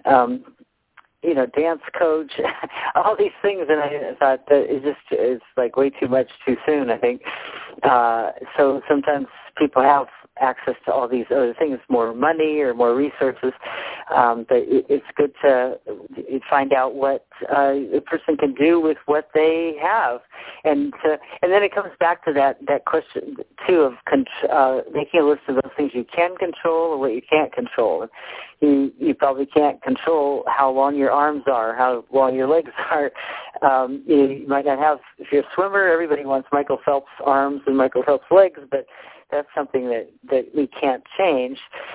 dance coach, all these things, and I thought that it's like way too much too soon, I think. So sometimes people have access to all these other things, more money or more resources, but it's good to find out what a person can do with what they have, and then it comes back to that question too of making a list of those things you can control or what you can't control. You probably can't control how long your arms are, how long your legs are. You might not have, if you're a swimmer, everybody wants Michael Phelps' arms and Michael Phelps' legs, but that's something that we can't change.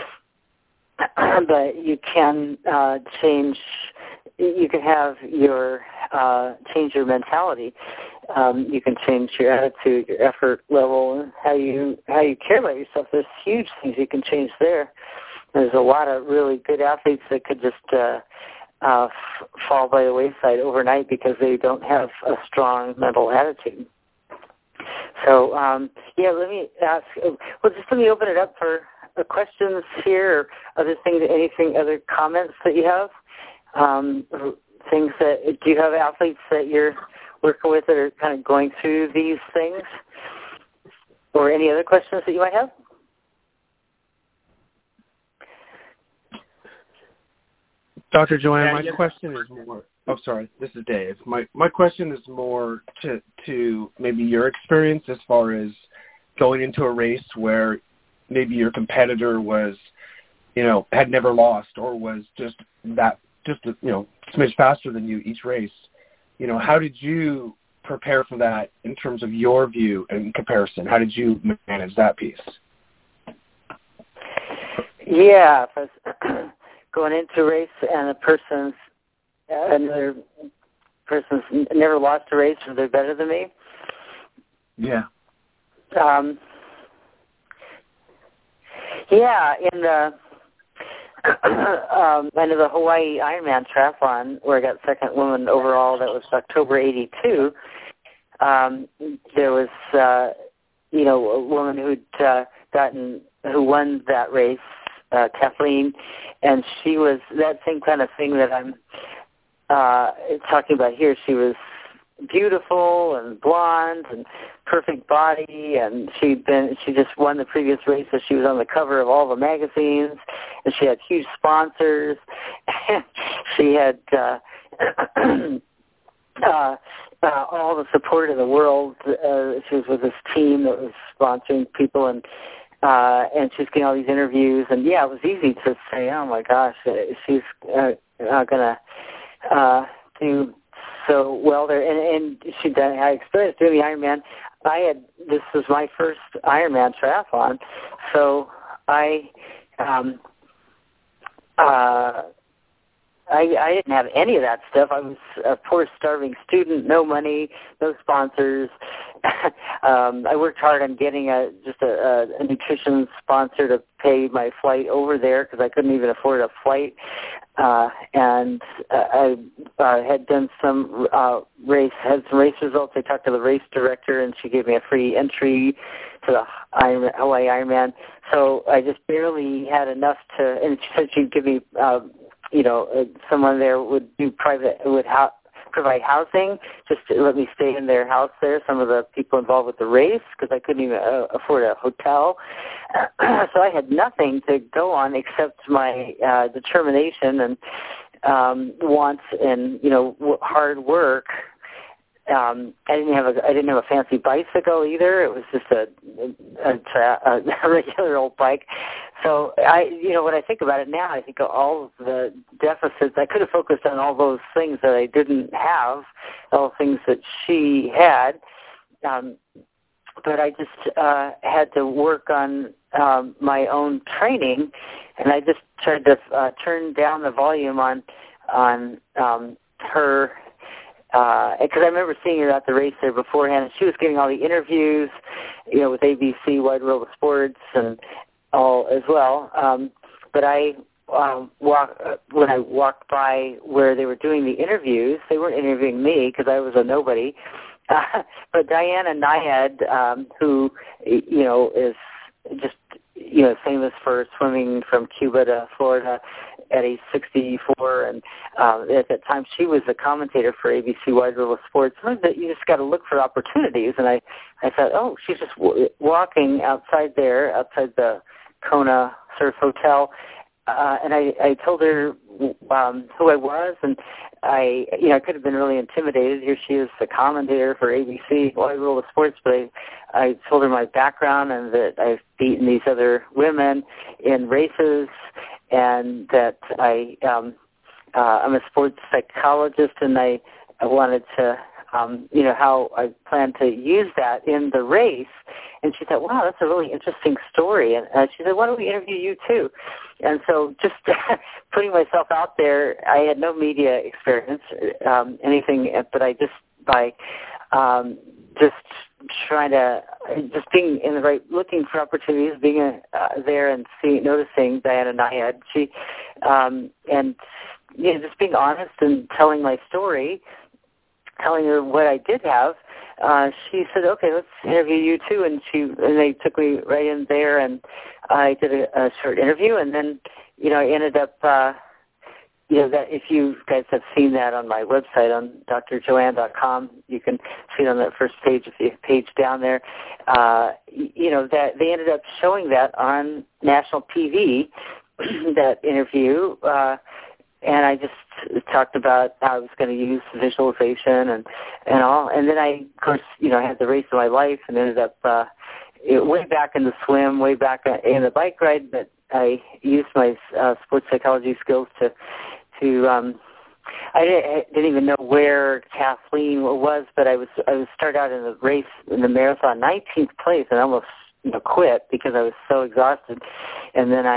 But you can change. You can have change your mentality. You can change your attitude, your effort level, and how you care about yourself. There's huge things you can change there. There's a lot of really good athletes that could just fall by the wayside overnight because they don't have a strong mental attitude. So, let me ask, let me open it up for questions here, or other things, other comments that you have? Do you have athletes that you're working with that are kind of going through these things? Or any other questions that you might have? Dr. Joanne, my question is more. Oh, sorry. This is Dave. My question is more to maybe your experience as far as going into a race where maybe your competitor was, had never lost or was just a smidge faster than you each race. How did you prepare for that in terms of your view and comparison? How did you manage that piece? Yeah, if I was going into a race and another person's never lost a race, or they're better than me. Yeah. In the I know the Hawaii Ironman Triathlon, where I got second woman overall. That was October '82. There was a woman who won that race, Kathleen, and she was that same kind of thing that I'm talking about here. She was beautiful and blonde and perfect body, and she just won the previous race, so she was on the cover of all the magazines, and she had huge sponsors. She had all the support in the world. She was with this team that was sponsoring people, and she's getting all these interviews, and it was easy to say, oh my gosh, she's gonna do so well there. And I had experience doing the Ironman. This was my first Ironman triathlon, so I didn't have any of that stuff. I was a poor, starving student, no money, no sponsors. I worked hard on getting a nutrition sponsor to pay my flight over there because I couldn't even afford a flight. And I had done some race results. I talked to the race director, and she gave me a free entry to the Hawaii Ironman. So I just barely had enough and she said she'd give me someone there would provide housing, just to let me stay in their house there, some of the people involved with the race, because I couldn't even afford a hotel. So I had nothing to go on except my determination and wants and, hard work. I didn't have a fancy bicycle either. It was just a regular old bike. So when I think about it now, I think of all of the deficits. I could have focused on all those things that I didn't have, all the things that she had. But I just had to work on my own training, and I just tried to turn down the volume on her because I remember seeing her at the race there beforehand, and she was getting all the interviews, with ABC, Wide World of Sports, and all as well. But when I walked by where they were doing the interviews, they weren't interviewing me because I was a nobody. But Diana Nyad, who, is just, famous for swimming from Cuba to Florida at age 64, and at that time she was a commentator for ABC Wide World of Sports. That you just got to look for opportunities, and I thought, oh, she's just walking outside the Kona Surf Hotel, and I told her who I was, and I could have been really intimidated. Here she is, the commentator for ABC Wide World of Sports, but I told her my background and that I've beaten these other women in races, and that I'm a sports psychologist, and I wanted to, how I plan to use that in the race. And she thought, wow, that's a really interesting story. And she said, why don't we interview you too? And so just putting myself out there, I had no media experience, anything, but I just, by just trying to, just being in the right, looking for opportunities, being there and noticing Diana Nyad, she, and just being honest and telling my story, telling her what I did have, she said, okay, let's interview you too. And they took me right in there, and I did a short interview, and then, I ended up, that if you guys have seen that on my website on drjoanne.com, you can see it on that first page, page down there, that they ended up showing that on national TV, that interview, and I just talked about how I was going to use visualization and all. And then I, of course, I had the race of my life and ended up way back in the swim, way back in the bike ride. But I used my sports psychology skills to I didn't even know where Kathleen was, but I was started out in the race in the marathon, 19th place, and I almost quit because I was so exhausted. And then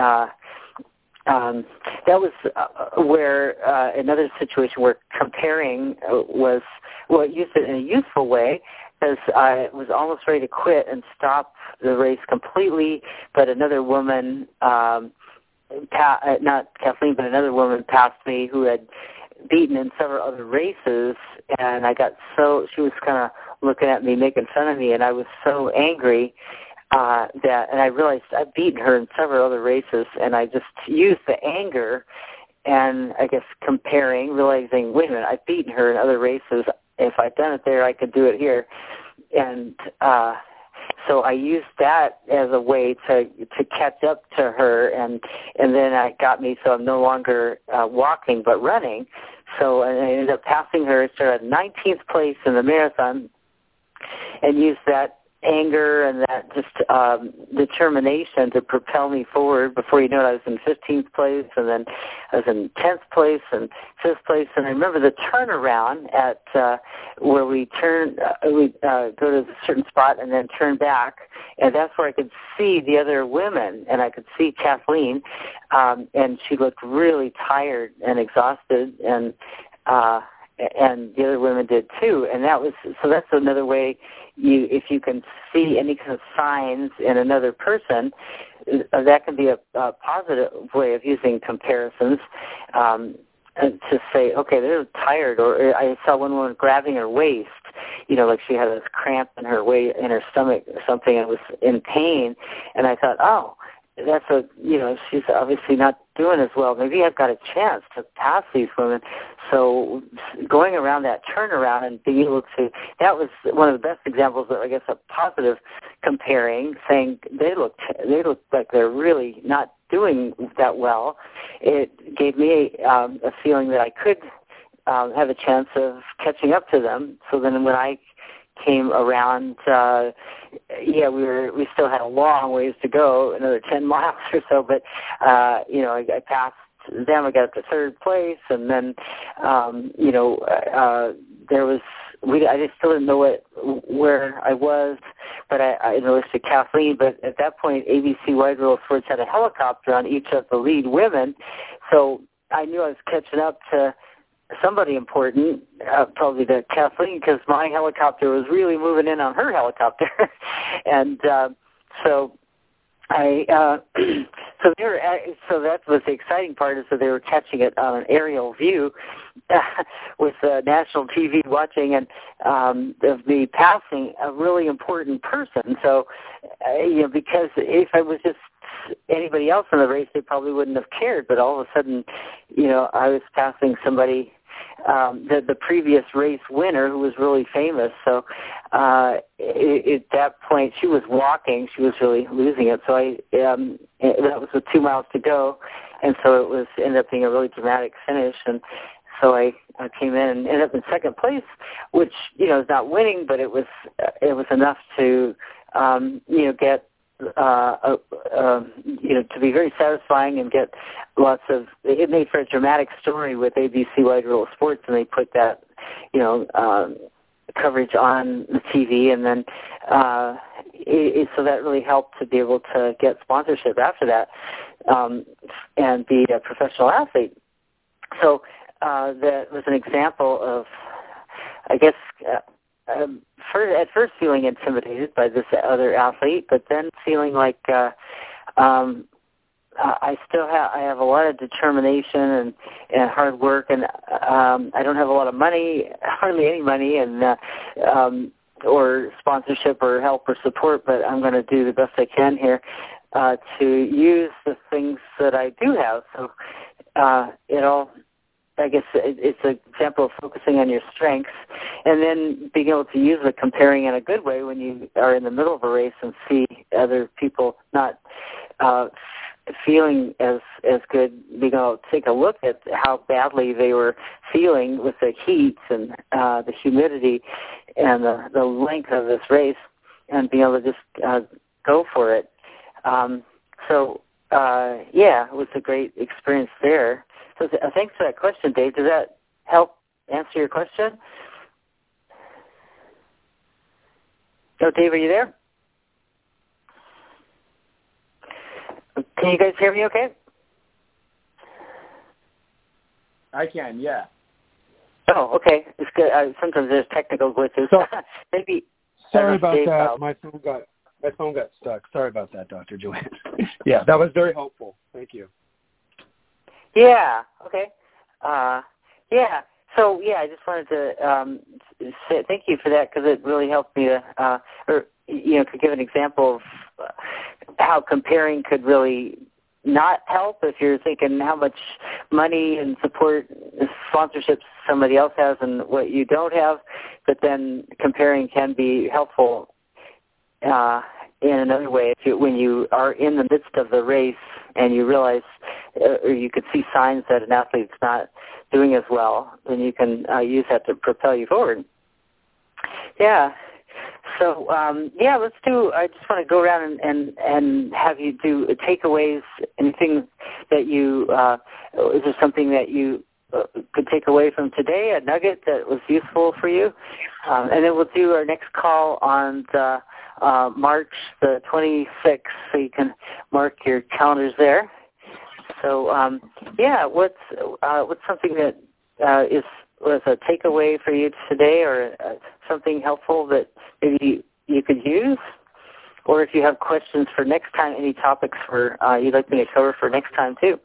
that was where another situation where comparing was, I used it in a useful way, because I was almost ready to quit and stop the race completely, but another woman, not Kathleen, but another woman passed me who had beaten in several other races, and she was kind of looking at me, making fun of me, and I was so angry and I realized I'd beaten her in several other races, and I just used the anger and I guess comparing, realizing, wait a minute, I've beaten her in other races. If I'd done it there, I could do it here. And so I used that as a way to catch up to her, and then it got me so I'm no longer walking but running. So I ended up passing her, started 19th place in the marathon, and used that anger and that just determination to propel me forward. Before you know it, I was in 15th place, and then I was in 10th place and 5th place. And I remember the turnaround at where we go to a certain spot and then turn back, and that's where I could see the other women, and I could see Kathleen, and she looked really tired and exhausted, and the other women did too. And that's another way if you can see any kind of signs in another person, that can be a positive way of using comparisons, to say, okay, they're tired. Or I saw one woman grabbing her waist, like she had this cramp in her stomach or something, and was in pain. And I thought, oh, that's she's obviously not doing as well. Maybe I've got a chance to pass these women. So going around that turnaround and being able to, that was one of the best examples of, I guess, a positive comparing, saying they look like they're really not doing that well. It gave me a feeling that I could have a chance of catching up to them. So then when I came around, we still had a long ways to go, another 10 miles or so, but I passed them. I got up to third place, and then there was I just still didn't know where I was, but I noticed to Kathleen. But at that point, ABC Wide World of Sports had a helicopter on each of the lead women, so I knew I was catching up to somebody important, probably to Kathleen, because my helicopter was really moving in on her helicopter, and so so that was the exciting part, is that they were catching it on an aerial view with national TV watching, and of me passing a really important person. So, because if I was just anybody else in the race, they probably wouldn't have cared. But all of a sudden, I was passing somebody, the previous race winner, who was really famous. So at that point, she was walking. She was really losing it. So that was with 2 miles to go, and so it ended up being a really dramatic finish. And so I came in and ended up in second place, which is not winning, but it was enough to get. To be very satisfying and get lots of. It made for a dramatic story with ABC Wide World of Sports, and they put that, coverage on the TV, and then so that really helped to be able to get sponsorship after that, and be a professional athlete. So that was an example of, I guess. At first feeling intimidated by this other athlete, but then feeling like I have a lot of determination and hard work, and I don't have a lot of money, hardly any money, and or sponsorship or help or support, but I'm going to do the best I can here to use the things that I do have. So I guess it's an example of focusing on your strengths, and then being able to use it, comparing in a good way when you are in the middle of a race and see other people not feeling as good, being able to take a look at how badly they were feeling with the heat and the humidity and the length of this race, and being able to just go for it. It was a great experience there. So thanks for that question, Dave. Does that help answer your question? Oh, Dave, are you there? Can you guys hear me okay? I can, yeah. Oh, okay. It's good. Sometimes there's technical glitches. So, maybe. Sorry about that. My phone got stuck. Sorry about that, Dr. Joanne. Yeah, that was very helpful. Thank you. Yeah. Okay. So I just wanted to say thank you for that, because it really helped me to, could give an example of how comparing could really not help if you're thinking how much money and support, sponsorships somebody else has and what you don't have. But then comparing can be helpful in another way. When you are in the midst of the race and you realize, or you could see signs that an athlete's not doing as well, then you can use that to propel you forward. Yeah. So, let's do, I just want to go around and have you do takeaways, anything that you, is there something that you could take away from today, a nugget that was useful for you? And then we'll do our next call on the March the 26th, so you can mark your calendars there. So, what's something that was a takeaway for you today, or something helpful that maybe you could use? Or if you have questions for next time, any topics you'd like me to cover for next time too?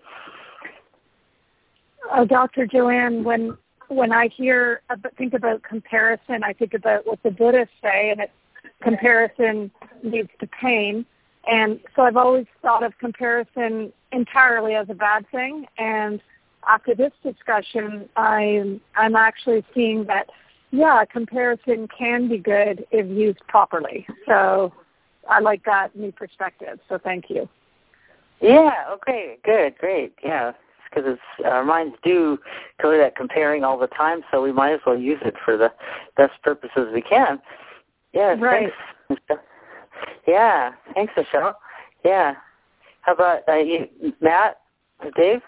Dr. Joanne, when I think about comparison, I think about what the Buddhists say, and it's comparison leads to pain. And so I've always thought of comparison entirely as a bad thing. And after this discussion, I'm actually seeing that, comparison can be good if used properly. So I like that new perspective. So thank you. Yeah, okay, good, great. Yeah, because our minds do go to that comparing all the time, so we might as well use it for the best purposes we can. Yeah, right. Thanks. Yeah, thanks, Michelle. Yeah. How about Matt or Dave?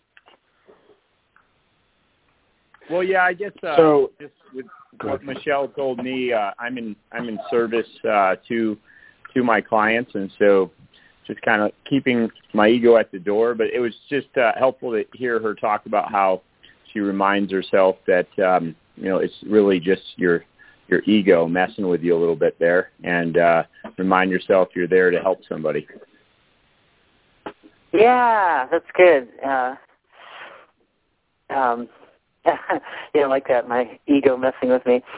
Well, yeah, I guess just with what Michelle told me, I'm in service to my clients, and so just kind of keeping my ego at the door. But it was just helpful to hear her talk about how she reminds herself that, it's really just your ego messing with you a little bit there, and remind yourself you're there to help somebody. Yeah, that's good. I like that, my ego messing with me.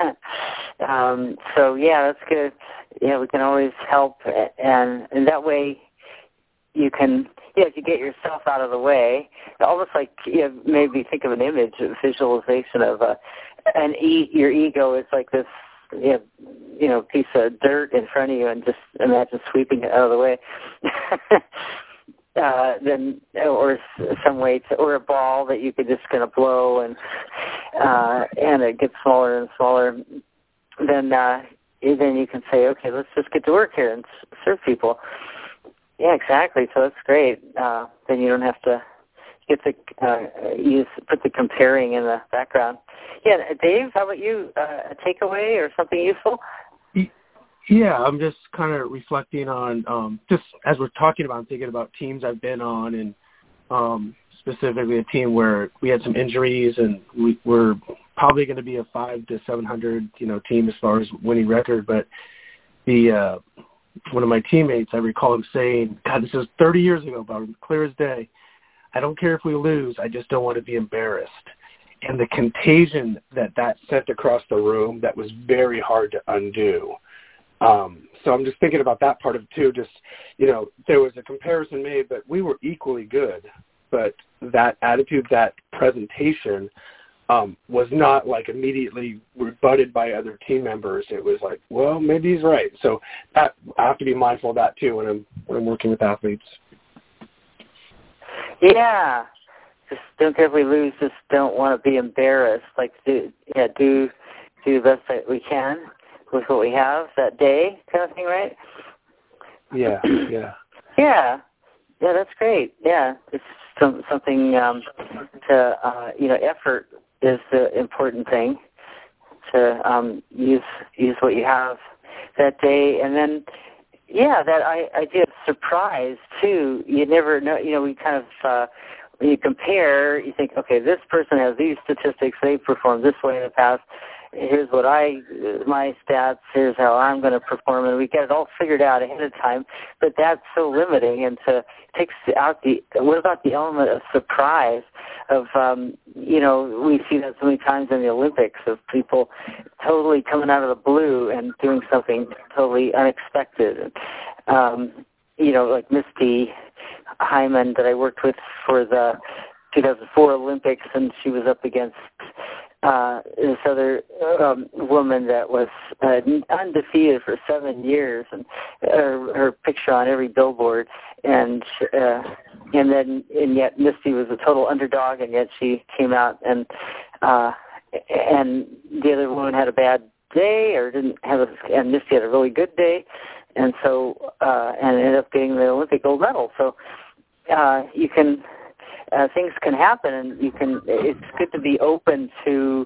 So, yeah, that's good. Yeah, we can always help, and that way you can, if you get yourself out of the way, almost like maybe think of an image, a visualization of your ego is like this, piece of dirt in front of you, and just imagine sweeping it out of the way. Then, or some way or a ball that you could just kind of blow, and it gets smaller and smaller. Then you can say, okay, let's just get to work here and serve people. Yeah, exactly. So that's great. Then you don't have to get to put the comparing in the background. Yeah, Dave, how about you? A takeaway or something useful? Yeah, I'm just kind of reflecting on, just as we're talking about, I'm thinking about teams I've been on, and specifically a team where we had some injuries, and we're probably going to be a 500 to 700, team as far as winning record. But one of my teammates, I recall him saying, God, this was 30 years ago, but clear as day, I don't care if we lose, I just don't want to be embarrassed. And the contagion that sent across the room, that was very hard to undo. So I'm just thinking about that part of it too. Just, there was a comparison made, but we were equally good. But that attitude, that presentation, was not like immediately rebutted by other team members. It was like, well, maybe he's right. So I have to be mindful of that too when I'm working with athletes. Yeah. Just don't care if we lose. Just don't want to be embarrassed. Like, do the best that we can with what we have that day, kind of thing, right? Yeah. Yeah, that's great. Yeah, it's something effort is the important thing, to use what you have that day. And then, that idea of surprise, too. You never know, we kind of, when you compare, you think, okay, this person has these statistics, they performed this way in the past, here's what my stats, here's how I'm going to perform, and we get it all figured out ahead of time, but that's so limiting, and takes out what about the element of surprise of, we see that so many times in the Olympics, of people totally coming out of the blue and doing something totally unexpected. Like Misty Hyman that I worked with for the 2004 Olympics, and she was up against this other woman that was undefeated for 7 years, and her picture on every billboard, and yet Misty was a total underdog, and yet she came out, and the other woman had a bad day, or didn't have and Misty had a really good day, and so and ended up getting the Olympic gold medal. So you can. Things can happen, and it's good to be open to,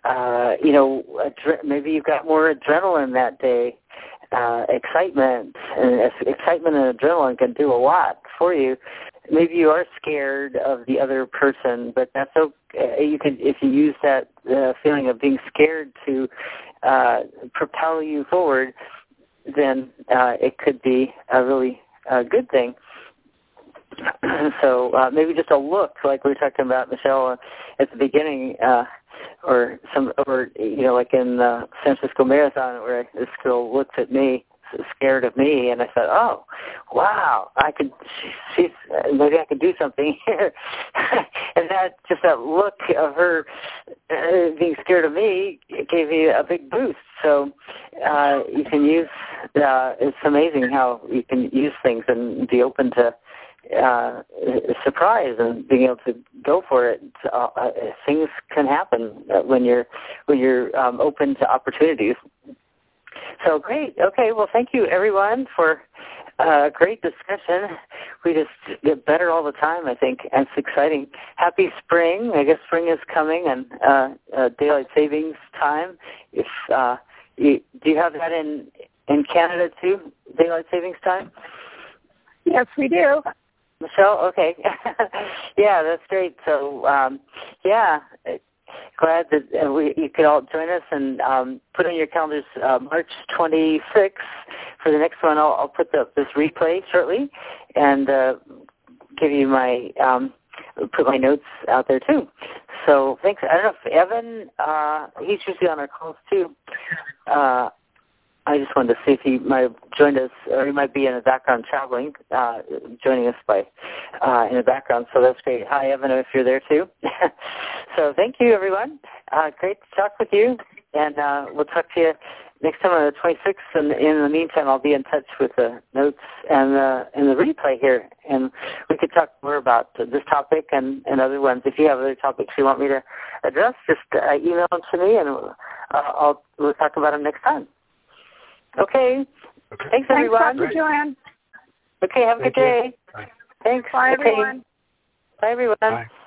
maybe you've got more adrenaline that day, excitement and adrenaline can do a lot for you. Maybe you are scared of the other person, but that's okay. You can, if you use that feeling of being scared to propel you forward, then it could be a really good thing. So maybe just a look, like we were talking about, Michelle, at the beginning, or like in the San Francisco Marathon, where this girl looked at me, scared of me, and I thought, oh, wow, maybe I could do something here. And that look of her being scared of me gave me a big boost. So you can use, it's amazing how you can use things and be open to surprise and being able to go for it. Things can happen when you're open to opportunities. So great. Okay. Well, thank you everyone for a great discussion. We just get better all the time, I think, and it's exciting. Happy spring. I guess spring is coming, and daylight savings time. If do you have that in Canada too? Daylight savings time? Yes, we do. Michelle? Okay. Yeah, that's great. So, glad that you could all join us, and put on your calendars March 26th for the next one. I'll put this replay shortly and give you my put my notes out there too. So thanks. I don't know if Evan, he's usually on our calls too. I just wanted to see if he might have joined us, or he might be in the background traveling, joining us by in the background. So that's great. Hi, Evan, if you're there too. So thank you, everyone. Great to talk with you, and we'll talk to you next time on the 26th. And in the meantime, I'll be in touch with the notes and the replay here, and we could talk more about this topic and other ones. If you have other topics you want me to address, just email them to me, and we'll talk about them next time. Okay. Thanks, everyone. Thanks, Dr. Joanne. Okay, have a good day. Bye. Thanks. Bye, okay. everyone. Bye, everyone. Bye.